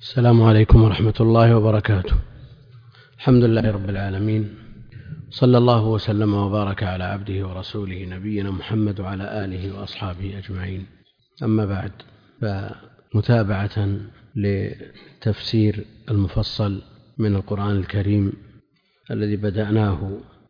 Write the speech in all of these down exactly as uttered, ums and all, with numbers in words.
السلام عليكم ورحمة الله وبركاته. الحمد لله رب العالمين، صلى الله وسلم وبارك على عبده ورسوله نبينا محمد وعلى آله وأصحابه أجمعين. أما بعد، فمتابعة لتفسير المفصل من القرآن الكريم الذي بدأناه،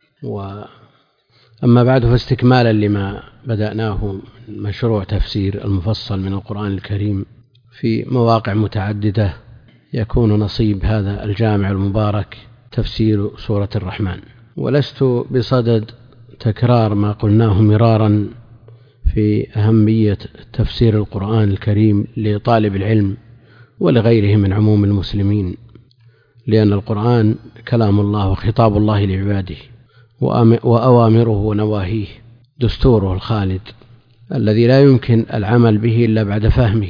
وأما بعد فاستكمالا لما بدأناه مشروع تفسير المفصل من القرآن الكريم في مواقع متعددة، يكون نصيب هذا الجامع المبارك تفسير سورة الرحمن. ولست بصدد تكرار ما قلناه مرارا في أهمية تفسير القرآن الكريم لطالب العلم ولغيره من عموم المسلمين، لأن القرآن كلام الله وخطاب الله لعباده، وأوامره ونواهيه دستوره الخالد الذي لا يمكن العمل به إلا بعد فهمه.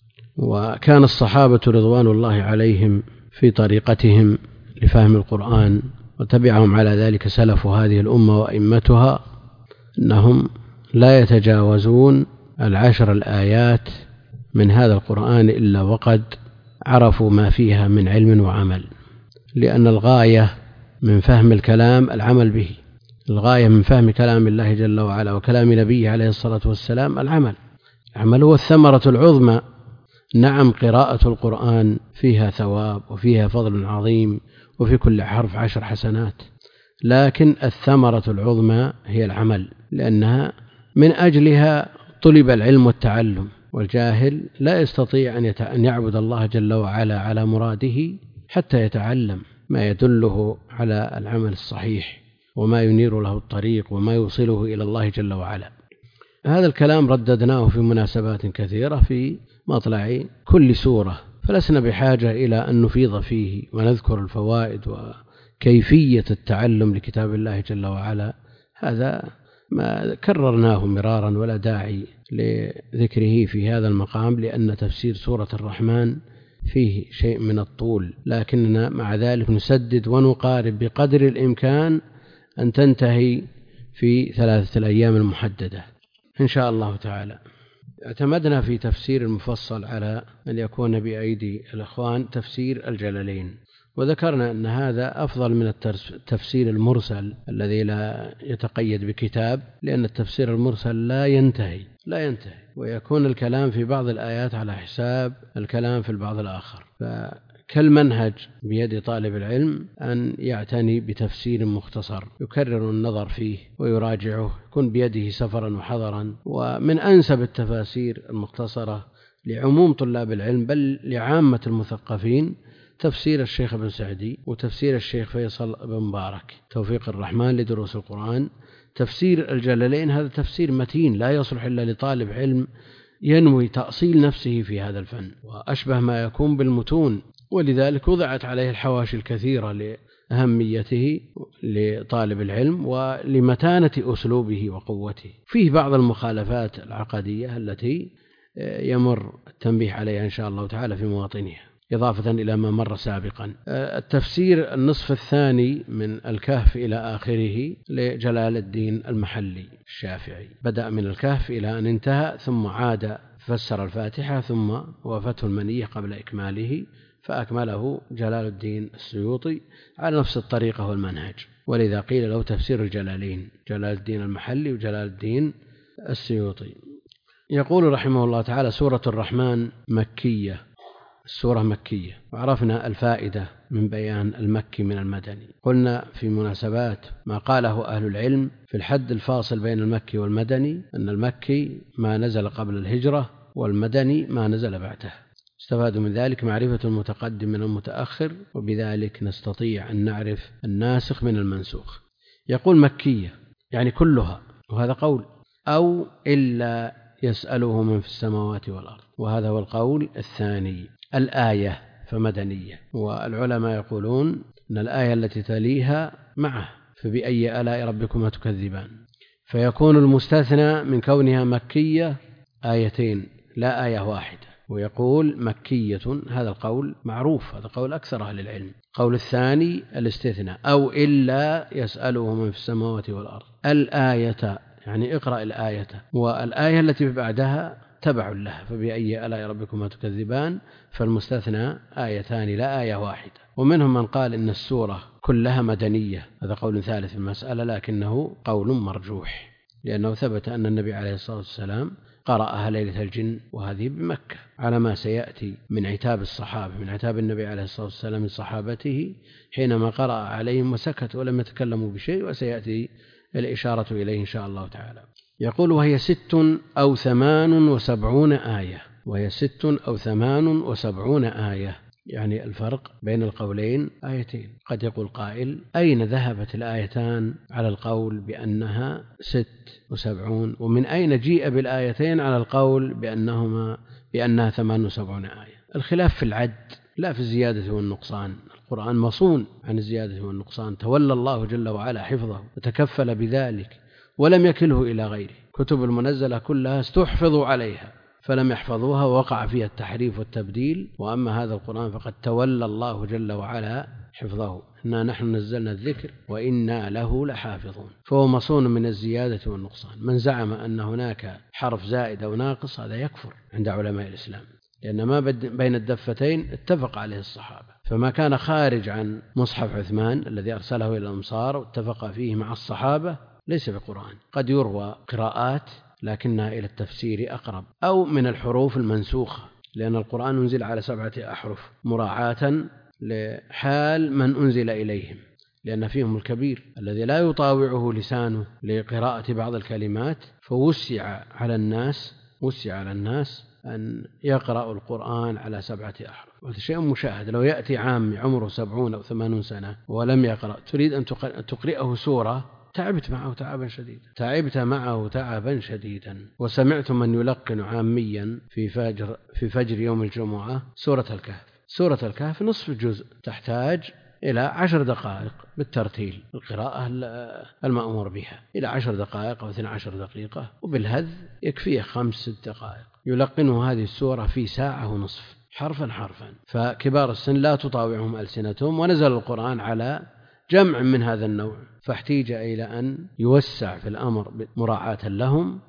وكان الصحابة رضوان الله عليهم في طريقتهم لفهم القرآن، وتبعهم على ذلك سلف هذه الأمة وأئمتها، أنهم لا يتجاوزون العشر الآيات من هذا القرآن إلا وقد عرفوا ما فيها من علم وعمل، لأن الغاية من فهم الكلام العمل به، الغاية من فهم كلام الله جل وعلا وكلام نبيه عليه الصلاة والسلام العمل. العمل هو الثمرة العظمى. نعم، قراءة القرآن فيها ثواب وفيها فضل عظيم، وفي كل حرف عشر حسنات، لكن الثمرة العظمى هي العمل، لأنها من أجلها طلب العلم والتعلم، والجاهل لا يستطيع أن يعبد الله جل وعلا على مراده حتى يتعلم ما يدله على العمل الصحيح وما ينير له الطريق وما يوصله إلى الله جل وعلا. هذا الكلام رددناه في مناسبات كثيرة في مطلع كل سورة، فلسنا بحاجة إلى أن نفيض فيه ونذكر الفوائد وكيفية التعلم لكتاب الله جل وعلا. هذا ما كررناه مرارا ولا داعي لذكره في هذا المقام، لأن تفسير سورة الرحمن فيه شيء من الطول، لكننا مع ذلك نسدد ونقارب بقدر الإمكان أن تنتهي في ثلاثة الأيام المحددة إن شاء الله تعالى. اعتمدنا في تفسير المفصل على أن يكون بأيدي الأخوان تفسير الجلالين، وذكرنا أن هذا أفضل من التفسير المرسل الذي لا يتقيد بكتاب، لأن التفسير المرسل لا ينتهي لا ينتهي ويكون الكلام في بعض الآيات على حساب الكلام في البعض الآخر. فكالمنهج بيد طالب العلم أن يعتني بتفسير مختصر يكرر النظر فيه ويراجعه، يكون بيده سفرا وحضرا. ومن أنسب التفاسير المختصرة لعموم طلاب العلم بل لعامة المثقفين تفسير الشيخ ابن سعدي وتفسير الشيخ فيصل بن مبارك توفيق الرحمن لدروس القرآن. تفسير الجلالين هذا تفسير متين لا يصلح إلا لطالب علم ينوي تأصيل نفسه في هذا الفن، وأشبه ما يكون بالمتون، ولذلك وضعت عليه الحواشي الكثيرة لأهميته لطالب العلم ولمتانة أسلوبه وقوته. فيه بعض المخالفات العقدية التي يمر التنبيه عليها إن شاء الله تعالى في مواطنها، إضافة إلى ما مر سابقا. التفسير النصف الثاني من الكهف إلى آخره لجلال الدين المحلي الشافعي، بدأ من الكهف إلى أن انتهى، ثم عاد فسر الفاتحة، ثم وافته المنية قبل إكماله فأكمله جلال الدين السيوطي على نفس الطريقة والمنهج، ولذا قيل له تفسير الجلالين، جلال الدين المحلي وجلال الدين السيوطي. يقول رحمه الله تعالى: سورة الرحمن مكية، السورة مكية. وعرفنا الفائدة من بيان المكي من المدني. قلنا في مناسبات ما قاله أهل العلم في الحد الفاصل بين المكي والمدني، أن المكي ما نزل قبل الهجرة والمدني ما نزل بعده. استفادوا من ذلك معرفة المتقدم من المتأخر، وبذلك نستطيع أن نعرف الناسخ من المنسوخ. يقول مكية يعني كلها، وهذا قول، أو إلا يسأله من في السماوات والأرض، وهذا هو القول الثاني. الآية فمدنية، والعلماء يقولون أن الآية التي تليها معه، فبأي آلاء ربكما تكذبان، فيكون المستثنى من كونها مكية آيتين لا آية واحدة. ويقول مكية، هذا القول معروف، هذا قول أكثر أهل العلم. قول الثاني الاستثناء، أو إلا يسأله من في السماوات والأرض. الآية يعني اقرأ الآية، والآية التي بعدها تبع لها، فبأي آلاء ربكما تكذبان، فالمستثنى آيتان لا آية واحدة. ومنهم من قال إن السورة كلها مدنية، هذا قول ثالث في المسألة، لكنه قول مرجوح، لأنه ثبت أن النبي عليه الصلاة والسلام قرأها ليلة الجن، وهذه بمكة، على ما سيأتي من عتاب الصحابة، من عتاب النبي عليه الصلاة والسلام من صحابته حينما قرأ عليهم وسكتوا ولم يتكلموا بشيء، وسيأتي الإشارة إليه إن شاء الله تعالى. يقول: وهي ست أو ثمان وسبعون آية، وهي ست أو ثمان وسبعون آية، يعني الفرق بين القولين آيتين. قد يقول قائل: أين ذهبت الآيتان على القول بأنها ست وسبعون، ومن أين جيء بالآيتين على القول بأنهما بأنها ثمان وسبعون آية؟ الخلاف في العد لا في الزيادة والنقصان. القرآن مصون عن الزيادة والنقصان، تولى الله جل وعلا حفظه وتكفل بذلك ولم يكله إلى غيره. كتب المنزلة كلها استحفظوا عليها فلم يحفظوها، ووقع فيها التحريف والتبديل، وأما هذا القرآن فقد تولى الله جل وعلا حفظه. إنا نحن نزلنا الذكر وإنا له لحافظون، فهو مصون من الزيادة والنقصان. من زعم أن هناك حرف زائد أو ناقص هذا يكفر عند علماء الإسلام، لأن ما بين الدفتين اتفق عليه الصحابة، فما كان خارج عن مصحف عثمان الذي أرسله إلى الأمصار واتفق فيه مع الصحابة ليس بقرآن. قد يروى قراءات لكنها إلى التفسير أقرب، أو من الحروف المنسوخة، لأن القرآن أنزل على سبعة أحرف مراعاة لحال من أنزل إليهم، لأن فيهم الكبير الذي لا يطاوعه لسانه لقراءة بعض الكلمات، فوسع على الناس وسع على الناس أن يقرأ القرآن على سبعة أحرف. وهذا شيء مشاهد. لو يأتي عام عمره سبعون أو ثمانون سنة ولم يقرأ، تريد أن تقرئه سورة، تعبت معه تعبا شديدا تعبت معه تعبا شديدا وسمعت من يلقن عاميا في فجر في فجر يوم الجمعة سورة الكهف. سورة الكهف نصف جزء، تحتاج إلى عشر دقائق بالترتيل، القراءة المأمور بها إلى عشر دقائق أو اثنى عشر دقيقة، وبالهذ يكفيه خمس ست دقائق. يلقنه هذه السورة في ساعة ونصف حرفا حرفا، فكبار السن لا تطاوعهم ألسنتهم، ونزل القرآن على جمع من هذا النوع، فاحتيج إلى أن يوسع في الأمر مراعاة لهم،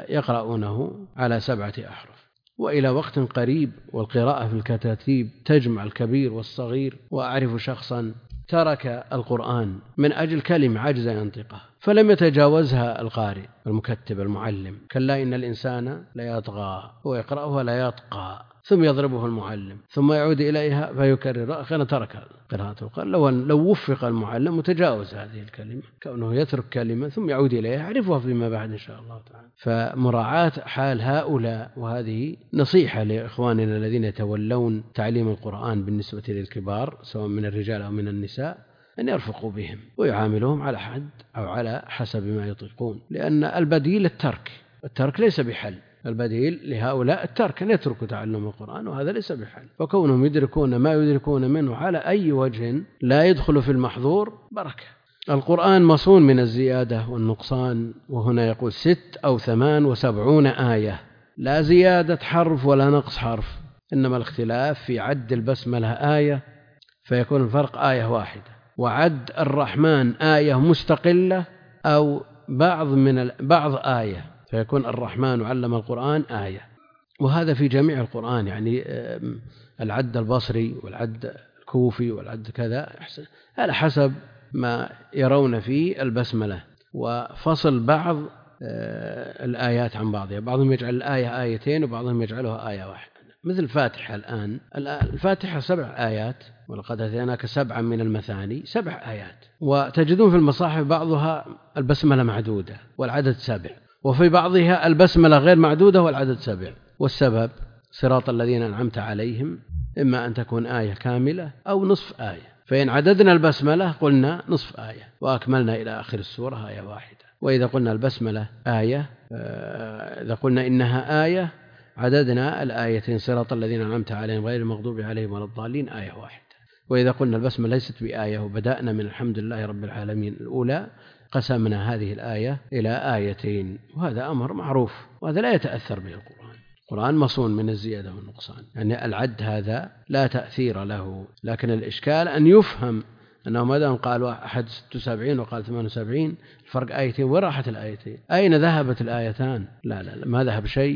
فيقرؤونه على سبعة أحرف. وإلى وقت قريب والقراءة في الكتاتيب تجمع الكبير والصغير، وأعرف شخصا ترك القرآن من أجل كلمة عجز ينطقه فلم يتجاوزها القارئ المكتب المعلم. كلا إن الإنسان لا يطغى، هو يقرأها لا يطقى، ثم يضربه المعلم ثم يعود إليها فيكرر، أخيرا ترك قراءة القرآن. لو, لو وفق المعلم وتجاوز هذه الكلمة، كونه يترك كلمة ثم يعود إليها يعرفها فيما بعد إن شاء الله تعالى. فمراعاة حال هؤلاء، وهذه نصيحة لإخواننا الذين يتولون تعليم القرآن بالنسبة للكبار سواء من الرجال أو من النساء، أن يرفقوا بهم ويعاملهم على حد أو على حسب ما يطيقون، لأن البديل الترك الترك ليس بحل. البديل لهؤلاء الترك، أن يتركوا تعلم القرآن، وهذا ليس بحل. فكونهم يدركون ما يدركون منه على أي وجه لا يدخل في المحظور بركة. القرآن مصون من الزيادة والنقصان، وهنا يقول ست أو ثمان وسبعون آية، لا زيادة حرف ولا نقص حرف، إنما الاختلاف في عد البسملة آية فيكون الفرق آية واحدة، وعد الرحمن آية مستقلة أو بعض من بعض آية فيكون الرحمن علم القرآن آية. وهذا في جميع القرآن، يعني العد البصري والعد الكوفي والعد كذا على حسب ما يرون في البسملة، وفصل بعض الآيات عن بعضها. بعضهم يجعل الآية آيتين وبعضهم يجعلها آية واحدة، مثل الفاتحة. الآن الفاتحة سبع آيات، ولقد أتيناك سبعا من المثاني، سبع آيات. وتجدون في المصاحف بعضها البسملة معدودة والعدد سبع، وفي بعضها البسملة غير معدودة والعدد سبع. والسبب صراط الذين أنعمت عليهم، إما أن تكون آية كاملة أو نصف آية، فإن عددنا البسملة قلنا نصف آية وأكملنا إلى آخر السورة آية واحدة. وإذا قلنا البسملة آية، إذا قلنا إنها آية عددنا الآيتين صراط الذين أنعمت عليهم غير المغضوب عليهم ولا الضالين آية واحدة. وإذا قلنا البسملة ليست بآية وبدأنا من الحمد لله رب العالمين الأولى، قسمنا هذه الآية إلى آيتين، وهذا أمر معروف، وهذا لا يتأثر به القرآن. القرآن مصون من الزيادة والنقصان، يعني العد هذا لا تأثير له. لكن الإشكال أن يفهم أنه ماذا قال أحد ستة وسبعين وقال ثمان وسبعين، الفرق آيتين، وراحت الآيتين، أين ذهبت الآيتان؟ لا لا, لا ما ذهب شيء،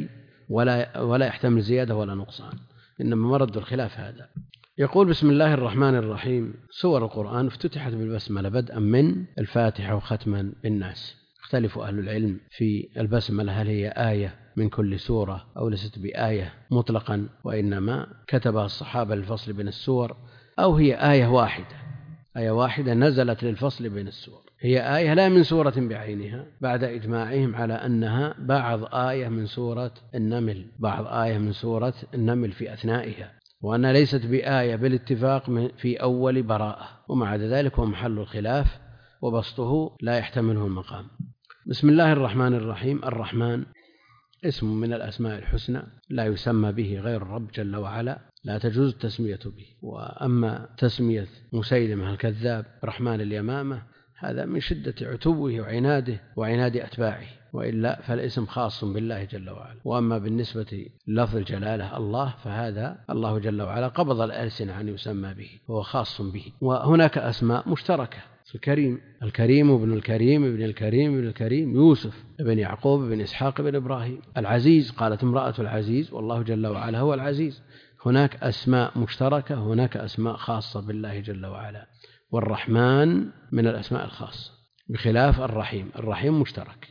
ولا, ولا يحتمل زيادة ولا نقصان، إنما مرد الخلاف هذا. يقول بسم الله الرحمن الرحيم. سور القرآن افتتحت بالبسملة بدءا من الفاتحة وختما بالناس. اختلف أهل العلم في البسملة، هل هي آية من كل سورة أو ليست بآية مطلقا وإنما كتبها الصحابة للفصل بين السور، أو هي آية واحدة آية واحدة نزلت للفصل بين السور. هي آية لا من سورة بعينها بعد إجماعهم على أنها بعض آية من سورة النمل بعض آية من سورة النمل في أثنائها، وأنها ليست بآية بالاتفاق في أول براءة، ومع ذلك هو محل الخلاف وبسطه لا يحتمله المقام. بسم الله الرحمن الرحيم. الرحمن اسم من الأسماء الحسنى لا يسمى به غير الرب جل وعلا، لا تجوز التسمية به. وأما تسمية مسيلمة الكذاب رحمن اليمامة هذا من شدة عتوه وعناده وعناد أتباعه، وإلا فالاسم خاص بالله جل وعلا. وأما بالنسبة للفظ الجلالة الله فهذا الله جل وعلا قبض الألسنة أن يسمى به وهو خاص به. وهناك أسماء مشتركة، الكريم الكريم ابن الكريم ابن الكريم ابن الكريم يوسف ابن يعقوب ابن إسحاق ابن إبراهيم. العزيز قالت امرأة العزيز والله جل وعلا هو العزيز. هناك أسماء مشتركة، هناك أسماء خاصة بالله جل وعلا. والرحمن من الأسماء الخاصة بخلاف الرحيم، الرحيم مشترك.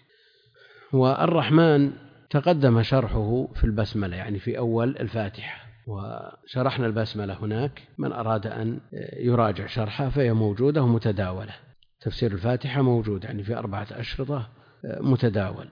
والرحمن تقدم شرحه في البسملة يعني في أول الفاتحة، وشرحنا البسملة هناك، من أراد أن يراجع شرحها فهي موجودة ومتداولة. تفسير الفاتحة موجود يعني في أربعة أشرطة متداول.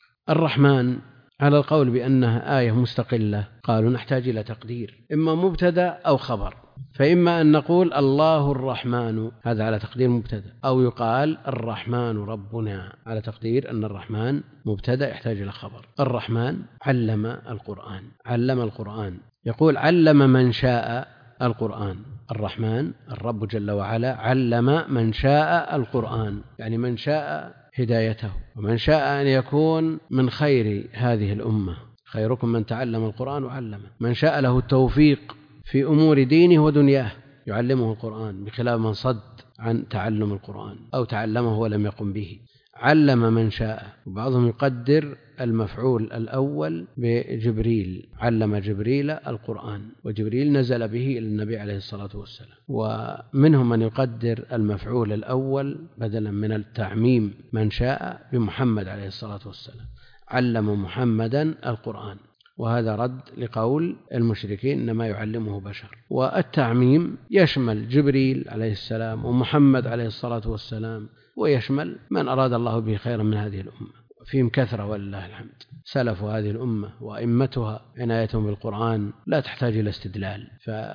الرحمن على القول بأنها آية مستقلة قالوا نحتاج إلى تقدير إما مبتدأ أو خبر، فإما أن نقول الله الرحمن هذا على تقدير مبتدأ، أو يقال الرحمن ربنا على تقدير أن الرحمن مبتدأ يحتاج إلى خبر. الرحمن علم القرآن علم القرآن يقول علم من شاء القرآن. الرحمن الرب جل وعلا علم من شاء القرآن، يعني من شاء هدايته ومن شاء أن يكون من خير هذه الأمة. خيركم من تعلم القرآن وعلمه. من شاء له التوفيق في أمور دينه ودنياه يعلمه القرآن، بخلاف من صد عن تعلم القرآن أو تعلمه ولم يقم به. علم من شاء، وبعضهم يقدر المفعول الأول بجبريل، علم جبريل القرآن، وجبريل نزل به إلى النبي عليه الصلاة والسلام. ومنهم من يقدر المفعول الأول بدلا من التعميم من شاء بمحمد عليه الصلاة والسلام، علم محمدا القرآن، وهذا رد لقول المشركين إنما يعلمه بشر. والتعميم يشمل جبريل عليه السلام ومحمد عليه الصلاة والسلام، ويشمل من أراد الله به خيرا من هذه الأمة. فيهم كثرة ولله الحمد. سلف هذه الأمة وأئمتها عنايتهم بالقرآن لا تحتاج إلى استدلال،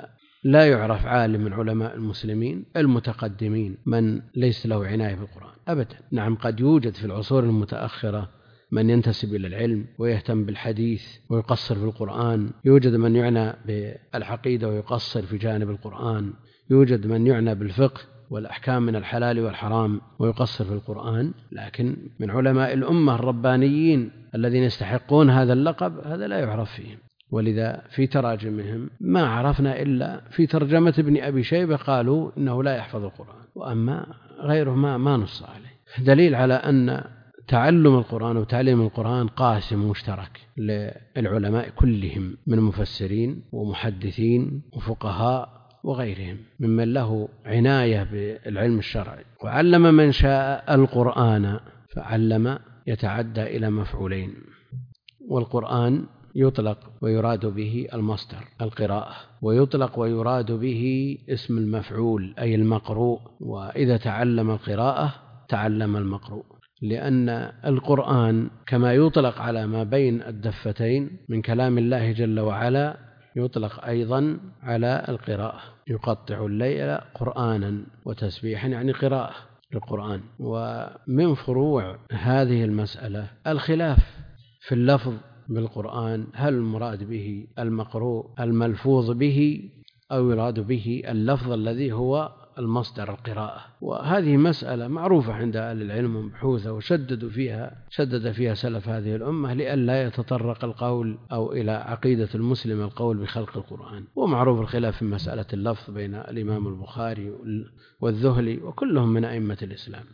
فلا يعرف عالم من علماء المسلمين المتقدمين من ليس له عناية بالقرآن أبدا. نعم قد يوجد في العصور المتأخرة من ينتسب إلى العلم ويهتم بالحديث ويقصر في القرآن، يوجد من يعنى بالعقيدة ويقصر في جانب القرآن، يوجد من يعنى بالفقه والأحكام من الحلال والحرام ويقصر في القرآن، لكن من علماء الأمة الربانيين الذين يستحقون هذا اللقب هذا لا يعرف فيهم. ولذا في تراجمهم ما عرفنا إلا في ترجمة ابن أبي شيبة قالوا إنه لا يحفظ القرآن، وأما غيره ما, ما نص عليه. دليل على أن تعلم القرآن وتعليم القرآن قاسم مشترك للعلماء كلهم من مفسرين ومحدثين وفقهاء وغيرهم ممن له عناية بالعلم الشرعي. وعلم من شاء القرآن، فعلم يتعدى إلى مفعولين، والقرآن يطلق ويراد به المصدر القراءة، ويطلق ويراد به اسم المفعول أي المقروء. وإذا تعلم القراءة تعلم المقروء، لأن القرآن كما يطلق على ما بين الدفتين من كلام الله جل وعلا يطلق أيضا على القراءة. يقطع الليل قرآنا وتسبيحا يعني قراءة للقرآن. ومن فروع هذه المسألة الخلاف في اللفظ بالقرآن، هل المراد به المقروء الملفوظ به أو يراد به اللفظ الذي هو المصدر القراءة. وهذه مسألة معروفة عند أهل العلم بحوثة، وشددوا فيها شدد فيها سلف هذه الأمة لئلا يتطرق القول أو إلى عقيدة المسلم القول بخلق القرآن. ومعروف الخلاف في مسألة اللفظ بين الإمام البخاري والذهلي وكلهم من أئمة الإسلام.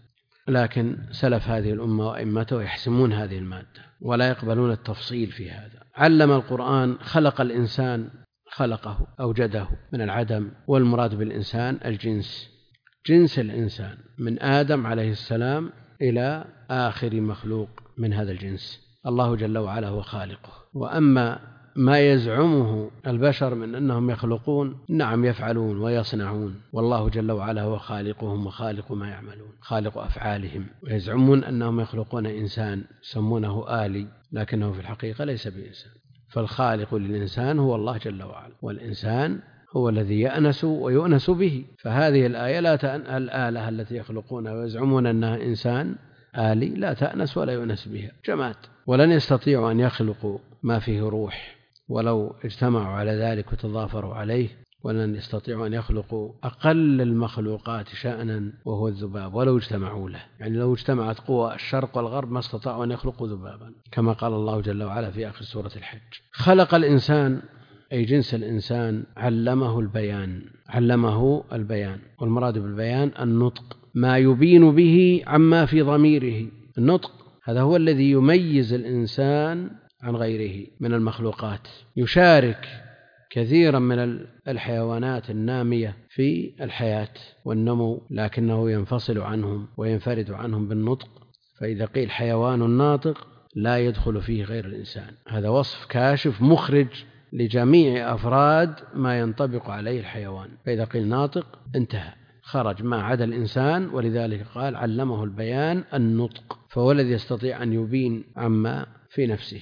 لكن سلف هذه الأمة وأئمته يحسمون هذه المادة ولا يقبلون التفصيل في هذا. علم القرآن، خلق الإنسان، خلقه أوجده من العدم، والمراد بالإنسان الجنس، جنس الإنسان من آدم عليه السلام إلى آخر مخلوق من هذا الجنس. الله جل وعلا هو خالقه. وأما ما يزعمه البشر من أنهم يخلقون، نعم يفعلون ويصنعون، والله جل وعلا هو خالقهم وخالق ما يعملون، خالق أفعالهم. ويزعمون أنهم يخلقون إنسان يسمونه آلي، لكنه في الحقيقة ليس بإنسان. فالخالق للإنسان هو الله جل وعلا، والإنسان هو الذي يأنس ويؤنس به. فهذه الآية لا تأن... الآلة التي يخلقونها ويزعمون أنها إنسان آلي لا تأنس ولا يؤنس بها، جماد. ولن يستطيعوا أن يخلقوا ما فيه روح ولو اجتمعوا على ذلك وتضافروا عليه، ولن يستطيعوا أن يخلقوا أقل المخلوقات شأنا وهو الذباب ولو اجتمعوا له. يعني لو اجتمعت قوى الشرق والغرب ما استطاعوا أن يخلقوا ذبابا، كما قال الله جل وعلا في آخر سورة الحج. خلق الإنسان أي جنس الإنسان، علمه البيان، علمه البيان، والمراد بالبيان النطق، ما يبين به عما في ضميره. النطق هذا هو الذي يميز الإنسان عن غيره من المخلوقات. يشارك كثيرا من الحيوانات النامية في الحياة والنمو، لكنه ينفصل عنهم وينفرد عنهم بالنطق. فإذا قيل حيوان ناطق لا يدخل فيه غير الإنسان. هذا وصف كاشف مخرج لجميع أفراد ما ينطبق عليه الحيوان. فإذا قيل ناطق انتهى، خرج ما عدا الإنسان. ولذلك قال علمه البيان النطق، فهو الذي يستطيع أن يبين عما في نفسه.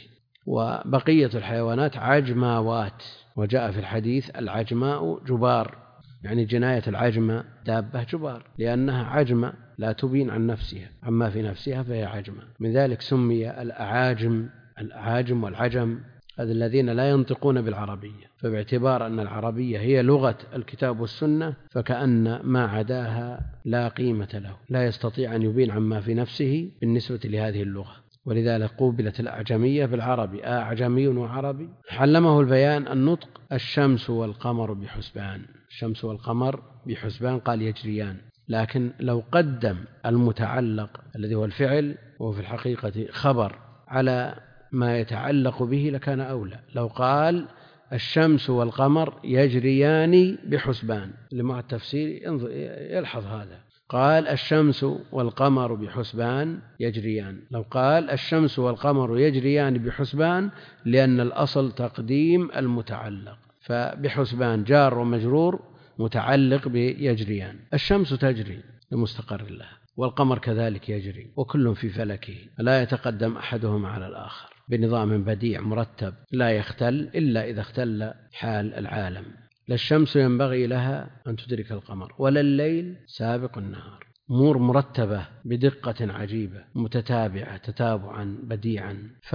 وبقية الحيوانات عجماوات، وجاء في الحديث العجماء جبار، يعني جناية العجمة دابة جبار، لأنها عجمة لا تبين عن نفسها عما في نفسها فهي عجمة. من ذلك سمي الأعاجم الأعاجم والعجم هذا الذين لا ينطقون بالعربية، فباعتبار أن العربية هي لغة الكتاب والسنة فكأن ما عداها لا قيمة له، لا يستطيع أن يبين عما في نفسه بالنسبة لهذه اللغة. ولذلك قوبلت الأعجمية بالعربي، أعجمي وعربي. علمه البيان النطق. الشمس والقمر بحسبان، الشمس والقمر بحسبان قال يجريان، لكن لو قدم المتعلق الذي هو الفعل وهو في الحقيقة خبر على ما يتعلق به لكان أولى. لو قال الشمس والقمر يجريان بحسبان، لمع التفسير يلحظ هذا، قال الشمس والقمر بحسبان يجريان. لو قال الشمس والقمر يجريان بحسبان لأن الأصل تقديم المتعلق، فبحسبان جار ومجرور متعلق بيجريان. الشمس تجري لمستقر لها، والقمر كذلك يجري، وكل في فلكه، لا يتقدم أحدهما على الآخر بنظام بديع مرتب لا يختل إلا إذا اختل حال العالم. لا الشمس ينبغي لها أن تدرك القمر ولا الليل سابق النهار، أمور مرتبة بدقة عجيبة متتابعة تتابعا بديعا.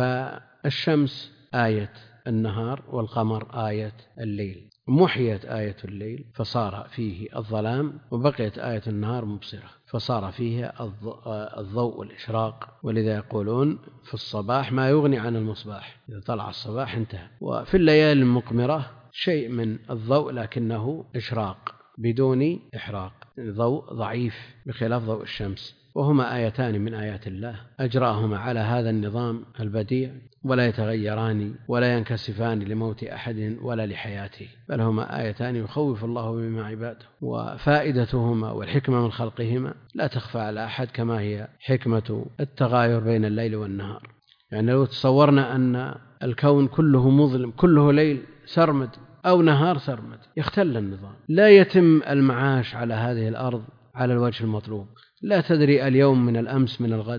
فالشمس آية النهار والقمر آية الليل، محيت آية الليل فصار فيه الظلام، وبقيت آية النهار مبصرة فصار فيها الضوء والإشراق. ولذا يقولون في الصباح ما يغني عن المصباح، إذا طلع الصباح انتهى. وفي الليالي المقمرة شيء من الضوء لكنه إشراق بدون إحراق، ضوء ضعيف بخلاف ضوء الشمس. وهما آيتان من آيات الله أجراهما على هذا النظام البديع، ولا يتغيران ولا ينكسفان لموت أحد ولا لحياته، بل هما آيتان يخوف الله بهما عباده. وفائدتهما والحكمة من خلقهما لا تخفى على أحد، كما هي حكمة التغاير بين الليل والنهار. يعني لو تصورنا أن الكون كله مظلم، كله ليل سرمد أو نهار سرمد، يختل النظام، لا يتم المعاش على هذه الأرض على الوجه المطلوب. لا تدري اليوم من الأمس من الغد،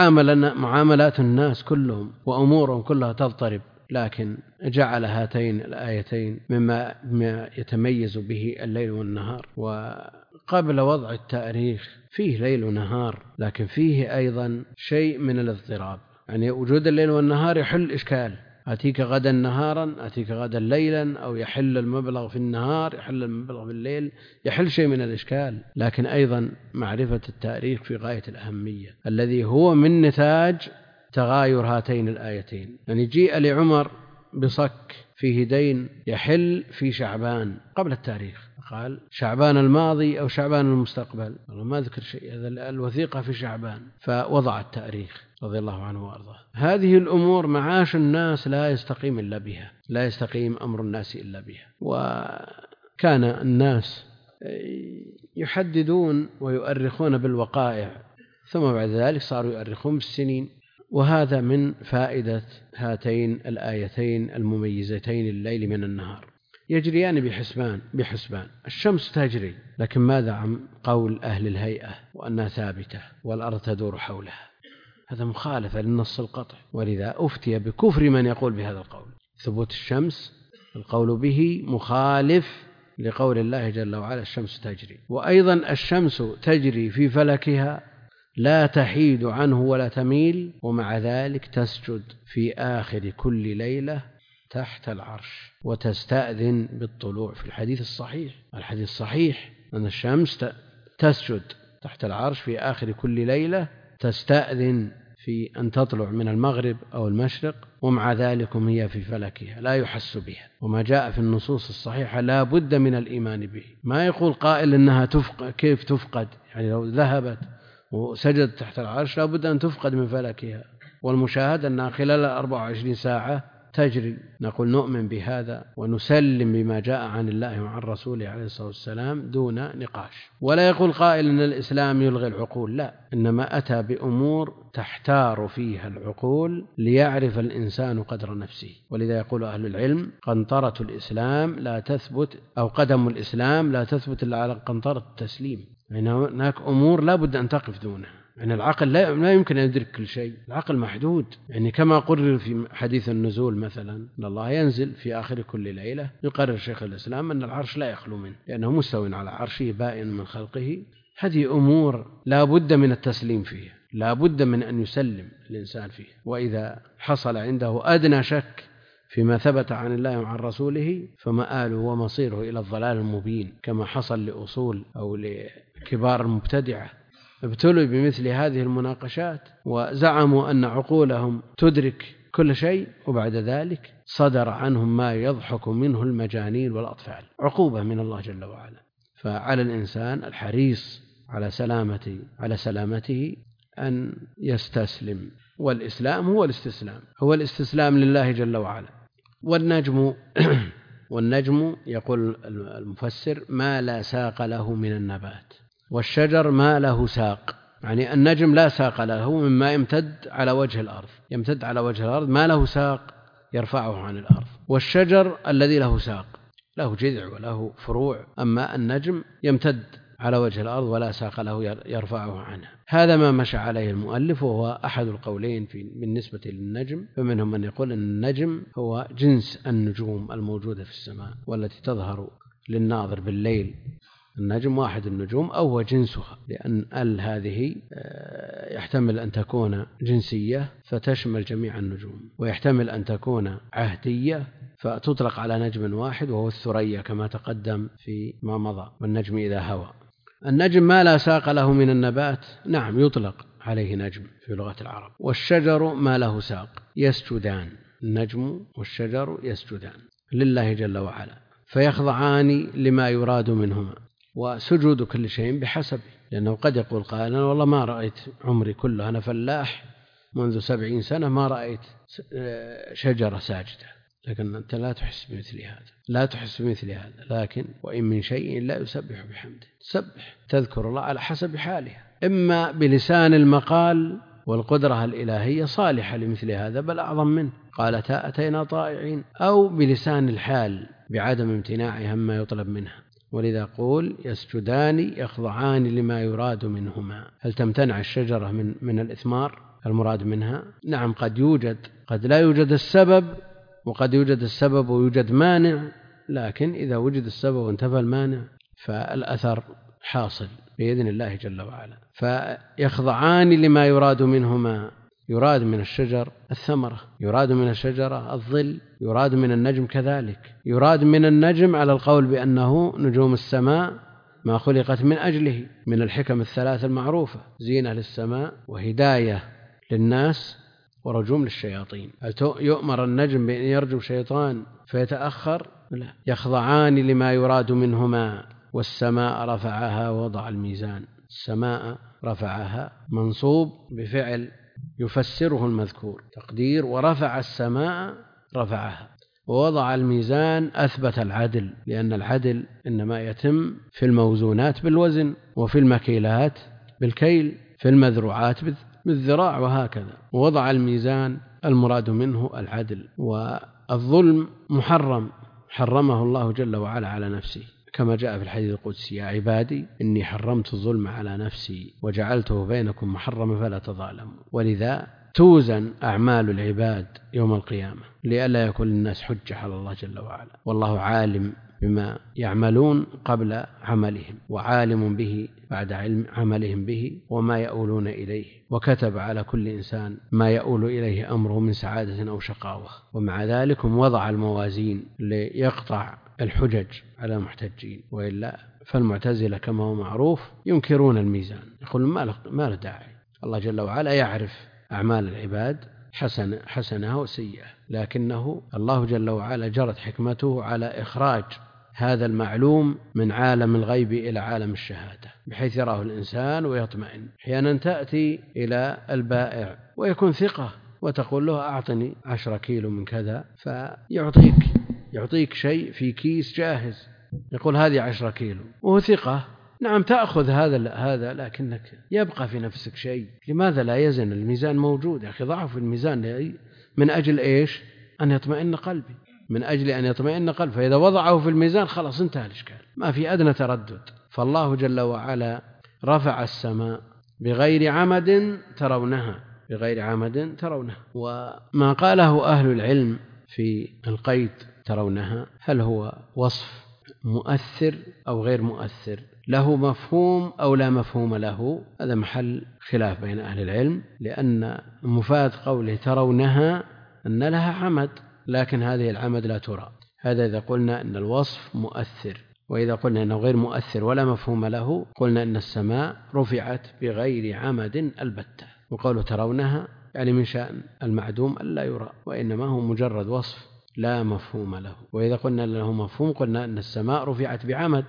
معاملات الناس كلهم وأمورهم كلها تضطرب. لكن جعل هاتين الآيتين مما يتميز به الليل والنهار. وقبل وضع التاريخ فيه ليل ونهار، لكن فيه أيضا شيء من الاضطراب، يعني وجود الليل والنهار يحل إشكال، أتيك غدا نهارا أتيك غدا ليلا، أو يحل المبلغ في النهار يحل المبلغ في الليل، يحل شيء من الإشكال. لكن أيضا معرفة التاريخ في غاية الأهمية، الذي هو من نتاج تغاير هاتين الآيتين. يعني جيء لعمر بصك فيه دين يحل في شعبان قبل التاريخ، قال شعبان الماضي أو شعبان المستقبل، ما ذكر شيء، هذا الوثيقة في شعبان، فوضع التاريخ رضي الله عنه وأرضاه. هذه الأمور معاش الناس لا يستقيم إلا بها، لا يستقيم أمر الناس إلا بها. وكان الناس يحددون ويؤرخون بالوقائع، ثم بعد ذلك صاروا يؤرخون بالسنين. وهذا من فائدة هاتين الآيتين المميزتين الليل من النهار، يجريان بحسبان بحسبان الشمس تجري، لكن ماذا عن قول أهل الهيئة وأنها ثابتة والأرض تدور حولها؟ هذا مخالفة للنص القطع، ولذا أفتي بكفر من يقول بهذا القول. ثبوت الشمس القول به مخالف لقول الله جل وعلا الشمس تجري. وأيضا الشمس تجري في فلكها لا تحيد عنه ولا تميل، ومع ذلك تسجد في آخر كل ليلة تحت العرش وتستأذن بالطلوع في الحديث الصحيح. الحديث الصحيح أن الشمس تسجد تحت العرش في آخر كل ليلة، تستأذن في أن تطلع من المغرب أو المشرق، ومع ذلك هي في فلكها لا يحس بها. وما جاء في النصوص الصحيحة لا بد من الإيمان به. ما يقول قائل إنها تفقد، كيف تفقد؟ يعني لو ذهبت وسجدت تحت العرش لا بد أن تفقد من فلكها، والمشاهد أنها خلال أربع وعشرين ساعة تجري. نقول نؤمن بهذا ونسلم بما جاء عن الله وعن رسوله عليه الصلاة والسلام دون نقاش. ولا يقول قائل أن الإسلام يلغي العقول، لا، إنما أتى بأمور تحتار فيها العقول ليعرف الإنسان قدر نفسه. ولذا يقول أهل العلم قنطرة الإسلام لا تثبت، أو قدم الإسلام لا تثبت إلا على قنطرة التسليم. يعني هناك أمور لا بد أن تقف دونها. يعني العقل لا يمكن أن يدرك كل شيء، العقل محدود. يعني كما قرر في حديث النزول مثلا أن الله ينزل في آخر كل ليلة، يقرر شيخ الإسلام أن العرش لا يخلو منه لأنه مستوٍ على عرشه بائن من خلقه. هذه أمور لا بد من التسليم فيها، لا بد من أن يسلم الإنسان فيها. وإذا حصل عنده أدنى شك فيما ثبت عن الله وعن رسوله فمآله ومصيره إلى الضلال المبين، كما حصل لأصول أو لكبار المبتدعة ابتلوا بمثل هذه المناقشات وزعموا أن عقولهم تدرك كل شيء، وبعد ذلك صدر عنهم ما يضحك منه المجانين والأطفال، عقوبة من الله جل وعلا. فعلى الإنسان الحريص على سلامته على سلامته أن يستسلم، والإسلام هو الاستسلام، هو الاستسلام لله جل وعلا. والنجم والنجم يقول المفسر ما لا ساق له من النبات، والشجر ما له ساق، يعني النجم لا ساق له مما يمتد على وجه الأرض، يمتد على وجه الأرض ما له ساق يرفعه عن الأرض. والشجر الذي له ساق له جذع وله فروع، أما النجم يمتد على وجه الأرض ولا ساق له يرفعه عنها. هذا ما مشى عليه المؤلف، وهو أحد القولين في بالنسبة للنجم. فمنهم من يقول أن النجم هو جنس النجوم الموجودة في السماء والتي تظهر للناظر بالليل. النجم واحد النجوم أو هو جنسها، لأن ال هذه يحتمل أن تكون جنسية فتشمل جميع النجوم، ويحتمل أن تكون عهدية فتطلق على نجم واحد وهو الثريا كما تقدم في ما مضى، والنجم إذا هوى. النجم ما لا ساق له من النبات، نعم يطلق عليه نجم في لغة العرب. والشجر ما له ساق، يسجدان، النجم والشجر يسجدان لله جل وعلا، فيخضعان لما يراد منهما. وسجود كل شيء بحسبه، لأنه قد يقول قائل أنا والله ما رأيت عمري كله، أنا فلاح منذ سبعين سنة ما رأيت شجرة ساجدة، لكن أنت لا تحس بمثل هذا، لا تحس بمثل هذا. لكن وإن من شيء لا يسبح بحمده، تسبح تذكر الله على حسب حالها، إما بلسان المقال والقدرة الإلهية صالحة لمثل هذا بل أعظم منه، قال أتينا طائعين، أو بلسان الحال بعدم امتناعها ما يطلب منها. ولذا قول يسجدان يخضعان لما يراد منهما. هل تمتنع الشجرة من, من الإثمار المراد منها؟ نعم، قد يوجد، قد لا يوجد السبب، وقد يوجد السبب ويوجد مانع، لكن إذا وجد السبب وانتفى المانع فالأثر حاصل بإذن الله جل وعلا. فيخضعان لما يراد منهما، يراد من الشجر الثمرة، يراد من الشجرة الظل، يراد من النجم كذلك، يراد من النجم على القول بأنه نجوم السماء ما خلقت من أجله، من الحكم الثلاث المعروفة، زينة للسماء وهداية للناس ورجوم للشياطين. هل يؤمر النجم بأن يرجم شيطان فيتأخر؟ لا، يخضعان لما يراد منهما. والسماء رفعها ووضع الميزان. السماء رفعها منصوب بفعل يفسره المذكور، تقدير ورفع السماء رفعها. ووضع الميزان أثبت العدل، لأن العدل إنما يتم في الموزونات بالوزن، وفي المكيلات بالكيل، في المذروعات بالذراع، وهكذا. ووضع الميزان المراد منه العدل. والظلم محرم، حرمه الله جل وعلا على نفسه، كما جاء في الحديث القدسي: يا عبادي إني حرمت الظلم على نفسي وجعلته بينكم محرما فلا تظالموا. ولذا توزن أعمال العباد يوم القيامة لئلا يكون للناس حجة على الله جل وعلا، والله عالم بما يعملون قبل عملهم، وعالم به بعد علم عملهم به وما يؤولون إليه، وكتب على كل إنسان ما يؤول إليه أمره من سعادة أو شقاوة. ومع ذلك وضع الموازين ليقطع الحجج على المحتجين، وإلا فالمعتزلة كما هو معروف ينكرون الميزان، يقولون ما له داعي. الله جل وعلا يعرف أعمال العباد حسنة حسنة وسيئة، لكنه الله جل وعلا جرت حكمته على إخراج هذا المعلوم من عالم الغيب إلى عالم الشهادة، بحيث يراه الإنسان ويطمئن. أحيانا تأتي إلى البائع ويكون ثقة وتقول له أعطني عشرة كيلو من كذا، فيعطيك يعطيك شيء في كيس جاهز، يقول هذه عشرة كيلو، وهو ثقة. نعم تأخذ هذا هذا لكنك يبقى في نفسك شيء. لماذا لا يزن؟ الميزان موجود يا أخي، ضعف الميزان من أجل إيش؟ أن يطمئن قلبي، من أجل أن يطمئن قلبي. فإذا وضعه في الميزان خلاص انتهى الإشكال، ما في أدنى تردد. فالله جل وعلا رفع السماء بغير عمد ترونها، بغير عمد ترونها. وما قاله أهل العلم في القيد ترونها، هل هو وصف مؤثر أو غير مؤثر، له مفهوم أو لا مفهوم له؟ هذا محل خلاف بين أهل العلم، لأن مفاد قوله ترونها أن لها عمد، لكن هذه العمد لا ترى. هذا إذا قلنا أن الوصف مؤثر، وإذا قلنا أنه غير مؤثر ولا مفهوم له قلنا أن السماء رفعت بغير عمد البتة. وقوله ترونها يعني من شأن المعدوم ألا يرى، وإنما هو مجرد وصف لا مفهوم له. وإذا قلنا له مفهوم قلنا أن السماء رفعت بعمد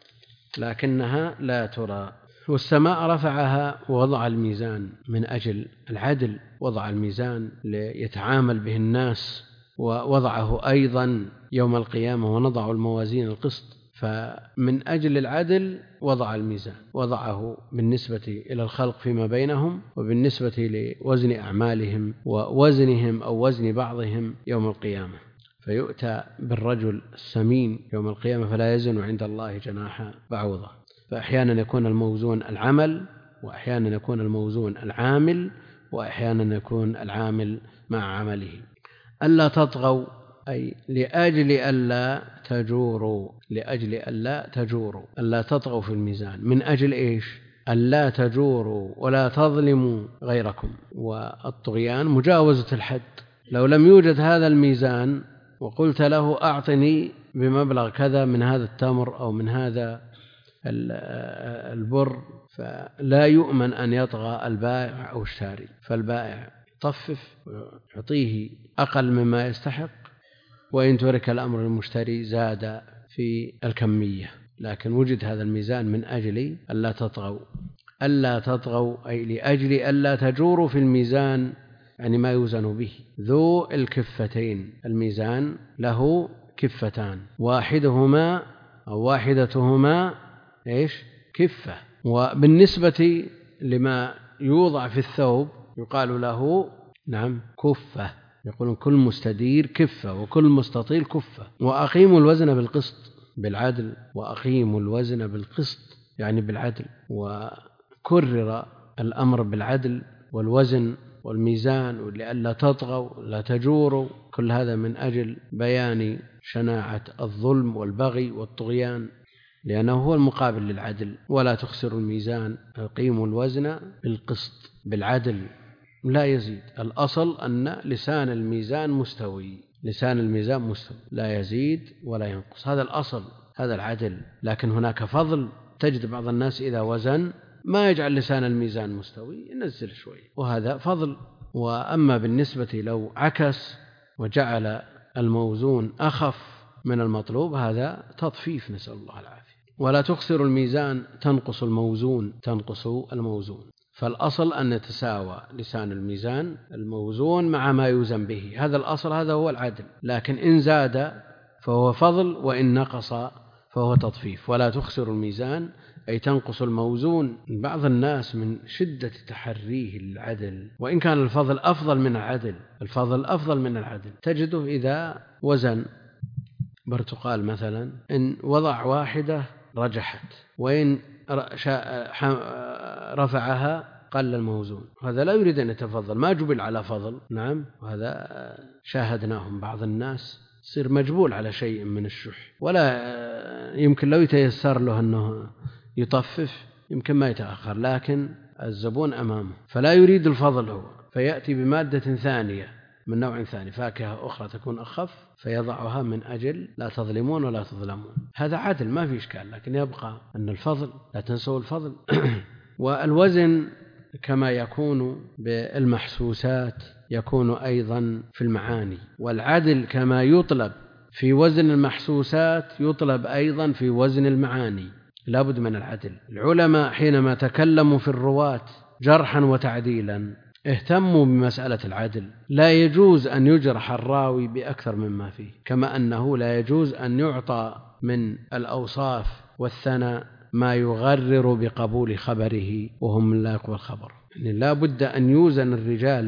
لكنها لا ترى. والسماء رفعها ووضع الميزان من أجل العدل، وضع الميزان ليتعامل به الناس، ووضعه أيضا يوم القيامة ونضع الموازين القسط. فمن أجل العدل وضع الميزان، وضعه بالنسبة إلى الخلق فيما بينهم، وبالنسبة لوزن أعمالهم ووزنهم أو وزن بعضهم يوم القيامة. فيؤتى بالرجل السمين يوم القيامة فلا يزن عند الله جناح بعوضة. فأحيانا يكون الموزون العمل، وأحيانا يكون الموزون العامل، وأحيانا يكون العامل مع عمله. ألا تطغوا أي لأجل ألا تجوروا، لأجل ألا تجوروا، ألا تطغوا في الميزان من أجل إيش؟ ألا تجوروا ولا تظلموا غيركم. والطغيان مجاوزة الحد. لو لم يوجد هذا الميزان وقلت له أعطني بمبلغ كذا من هذا التمر أو من هذا البر، فلا يؤمن أن يطغى البائع أو الشاري. فالبائع يطفف ويعطيه أقل مما يستحق، وإن ترك الأمر المشتري زاد في الكمية. لكن وجد هذا الميزان من أجل ألا تطغوا. ألا تطغوا أي لأجل ألا تجوروا في الميزان، يعني ما يوزن به. ذو الكفتين، الميزان له كفتان، واحدهما أو واحدتهما إيش؟ كفة. وبالنسبة لما يوضع في الثوب يقال له نعم كفة، يقولون كل مستدير كفة وكل مستطيل كفة. وأقيموا الوزن بالقسط، بالعدل. وأقيموا الوزن بالقسط يعني بالعدل. وكرر الأمر بالعدل والوزن والميزان، ولئلا تطغوا لا تجوروا، كل هذا من أجل بيان شناعة الظلم والبغي والطغيان، لأنه هو المقابل للعدل. ولا تخسروا الميزان، أقيموا الوزن بالقسط بالعدل لا يزيد. الأصل أن لسان الميزان مستوي، لسان الميزان مستوي لا يزيد ولا ينقص، هذا الأصل، هذا العدل. لكن هناك فضل، تجد بعض الناس إذا وزن ما يجعل لسان الميزان مستوي، ينزل شوي، وهذا فضل وأما بالنسبة لو عكس وجعل الموزون أخف من المطلوب هذا تطفيف، نسأل الله العافية. ولا تخسر الميزان تنقص الموزون تنقص الموزون، فالأصل أن يتساوى لسان الميزان الموزون مع ما يوزن به، هذا الأصل، هذا هو العدل. لكن إن زاد فهو فضل، وإن نقص فهو تطفيف. ولا تخسر الميزان أي تنقص الموزون. بعض الناس من شدة تحريه العدل، وإن كان الفضل أفضل من العدل، الفضل أفضل من العدل، تجده إذا وزن برتقال مثلا إن وضع واحدة رجحت، وإن رفعها قل الموزون. هذا لا يريد أن يتفضل، ما جبل على فضل. نعم، وهذا شاهدناهم. بعض الناس يصير مجبول على شيء من الشح، ولا يمكن لو يتيسر له أنه يطفف يمكن ما يتأخر، لكن الزبون أمامه فلا يريد الفضل هو، فيأتي بمادة ثانية من نوع ثاني، فاكهة أخرى تكون أخف فيضعها من أجل لا تظلمون ولا تظلمون. هذا عدل ما في إشكال، لكن يبقى أن الفضل لا تنسوا الفضل. والوزن كما يكون بالمحسوسات يكون أيضا في المعاني، والعدل كما يطلب في وزن المحسوسات يطلب أيضا في وزن المعاني، لا بد من العدل. العلماء حينما تكلموا في الرواة جرحا وتعديلا اهتموا بمسألة العدل. لا يجوز أن يجرح الراوي بأكثر مما فيه، كما أنه لا يجوز أن يعطى من الأوصاف والثناء ما يغرر بقبول خبره وهم من لا يقبل خبر. يعني لا بد أن يوزن الرجال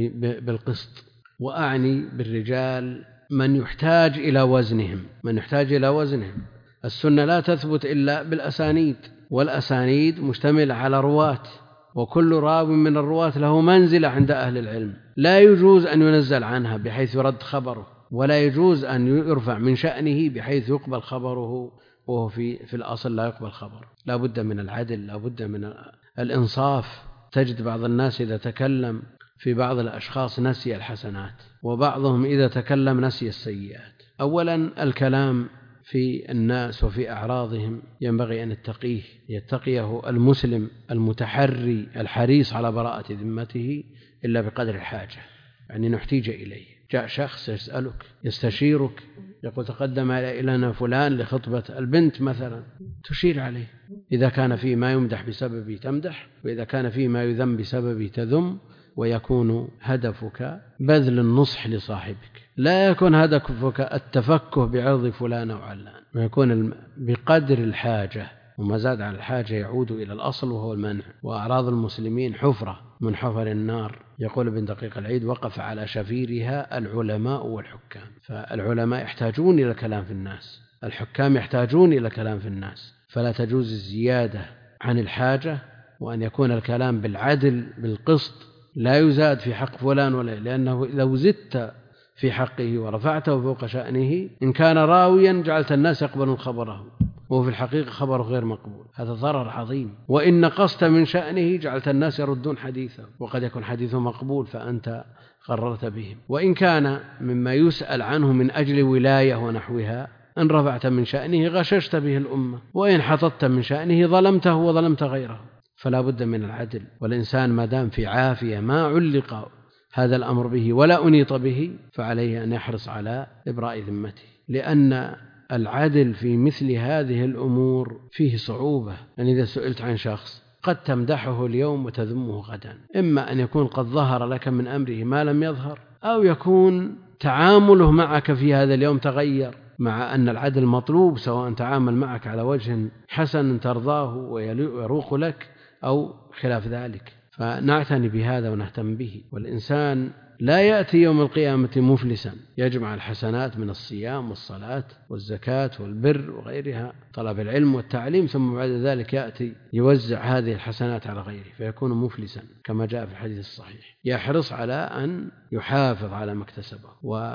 بالقسط، وأعني بالرجال من يحتاج إلى وزنهم، من يحتاج إلى وزنهم. السنة لا تثبت إلا بالأسانيد، والأسانيد مشتملة على رواة، وكل راو من الرواة له منزلة عند أهل العلم، لا يجوز أن ينزل عنها بحيث يرد خبره، ولا يجوز أن يرفع من شأنه بحيث يقبل خبره وهو في, في الأصل لا يقبل خبر. لا بد من العدل، لا بد من الإنصاف. تجد بعض الناس إذا تكلم في بعض الأشخاص نسي الحسنات، وبعضهم إذا تكلم نسي السيئات. أولا الكلام في الناس وفي أعراضهم ينبغي أن يتقيه يتقيه المسلم المتحري الحريص على براءة ذمته إلا بقدر الحاجة، يعني نحتاج إليه. جاء شخص يسألك يستشيرك يقول تقدم إلينا فلان لخطبة البنت مثلا، تشير عليه، إذا كان فيه ما يمدح بسببه تمدح، وإذا كان فيه ما يذم بسببه تذم، ويكون هدفك بذل النصح لصاحبك، لا يكون هدفك التفكه بعرض فلان أو علان، ويكون بقدر الحاجة، وما زاد على الحاجة يعود إلى الأصل وهو المنع. وأعراض المسلمين حفرة من حفر النار. يقول ابن دقيق العيد وقف على شفيرها العلماء والحكام. فالعلماء يحتاجون إلى كلام في الناس، الحكام يحتاجون إلى كلام في الناس، فلا تجوز الزيادة عن الحاجة، وأن يكون الكلام بالعدل بالقسط، لا يزاد في حق فلان ولا، لأنه لو زدت في حقه ورفعته فوق شأنه إن كان راويا جعلت الناس يقبلون خبره وهو في الحقيقة خبره غير مقبول، هذا ضرر عظيم. وإن نقصت من شأنه جعلت الناس يردون حديثه، وقد يكون حديثه مقبول فأنت قررت بهم. وإن كان مما يسأل عنه من أجل ولاية ونحوها إن رفعت من شأنه غششت به الأمة، وإن حطت من شأنه ظلمته وظلمت غيره. فلا بد من العدل، والإنسان ما دام في عافية ما علق هذا الأمر به ولا أنيط به فعليه أن يحرص على إبراء ذمته، لأن العدل في مثل هذه الأمور فيه صعوبة. يعني إذا سئلت عن شخص قد تمدحه اليوم وتذمه غدا، إما أن يكون قد ظهر لك من أمره ما لم يظهر، أو يكون تعامله معك في هذا اليوم تغير، مع أن العدل مطلوب، سواء تعامل معك على وجه حسن ترضاه ويروق لك أو خلاف ذلك. فنعتني بهذا ونهتم به. والإنسان لا يأتي يوم القيامة مفلسا، يجمع الحسنات من الصيام والصلاة والزكاة والبر وغيرها، طلب العلم والتعليم، ثم بعد ذلك يأتي يوزع هذه الحسنات على غيره فيكون مفلسا كما جاء في الحديث الصحيح. يحرص على أن يحافظ على ما اكتسبه.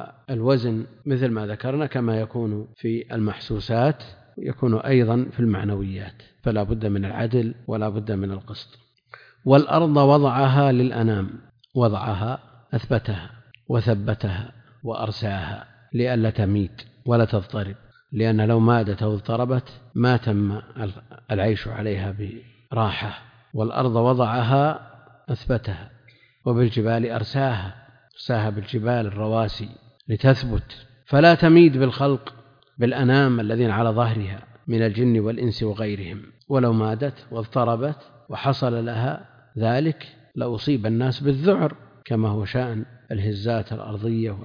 والوزن مثل ما ذكرنا كما يكون في المحسوسات يكون أيضا في المعنويات، فلا بد من العدل ولا بد من القسط. والأرض وضعها للأنام، وضعها أثبتها وثبتها وأرساها لئلا تميت ولا تضطرب، لأن لو مادت أو اضطربت ما تم العيش عليها براحة. والأرض وضعها أثبتها وبالجبال أرساها، أرساها بالجبال الرواسي لتثبت فلا تميد بالخلق بالأنام الذين على ظهرها من الجن والإنس وغيرهم، ولو مادت واضطربت وحصل لها ذلك لأصيب الناس بالذعر كما هو شأن الهزات الأرضية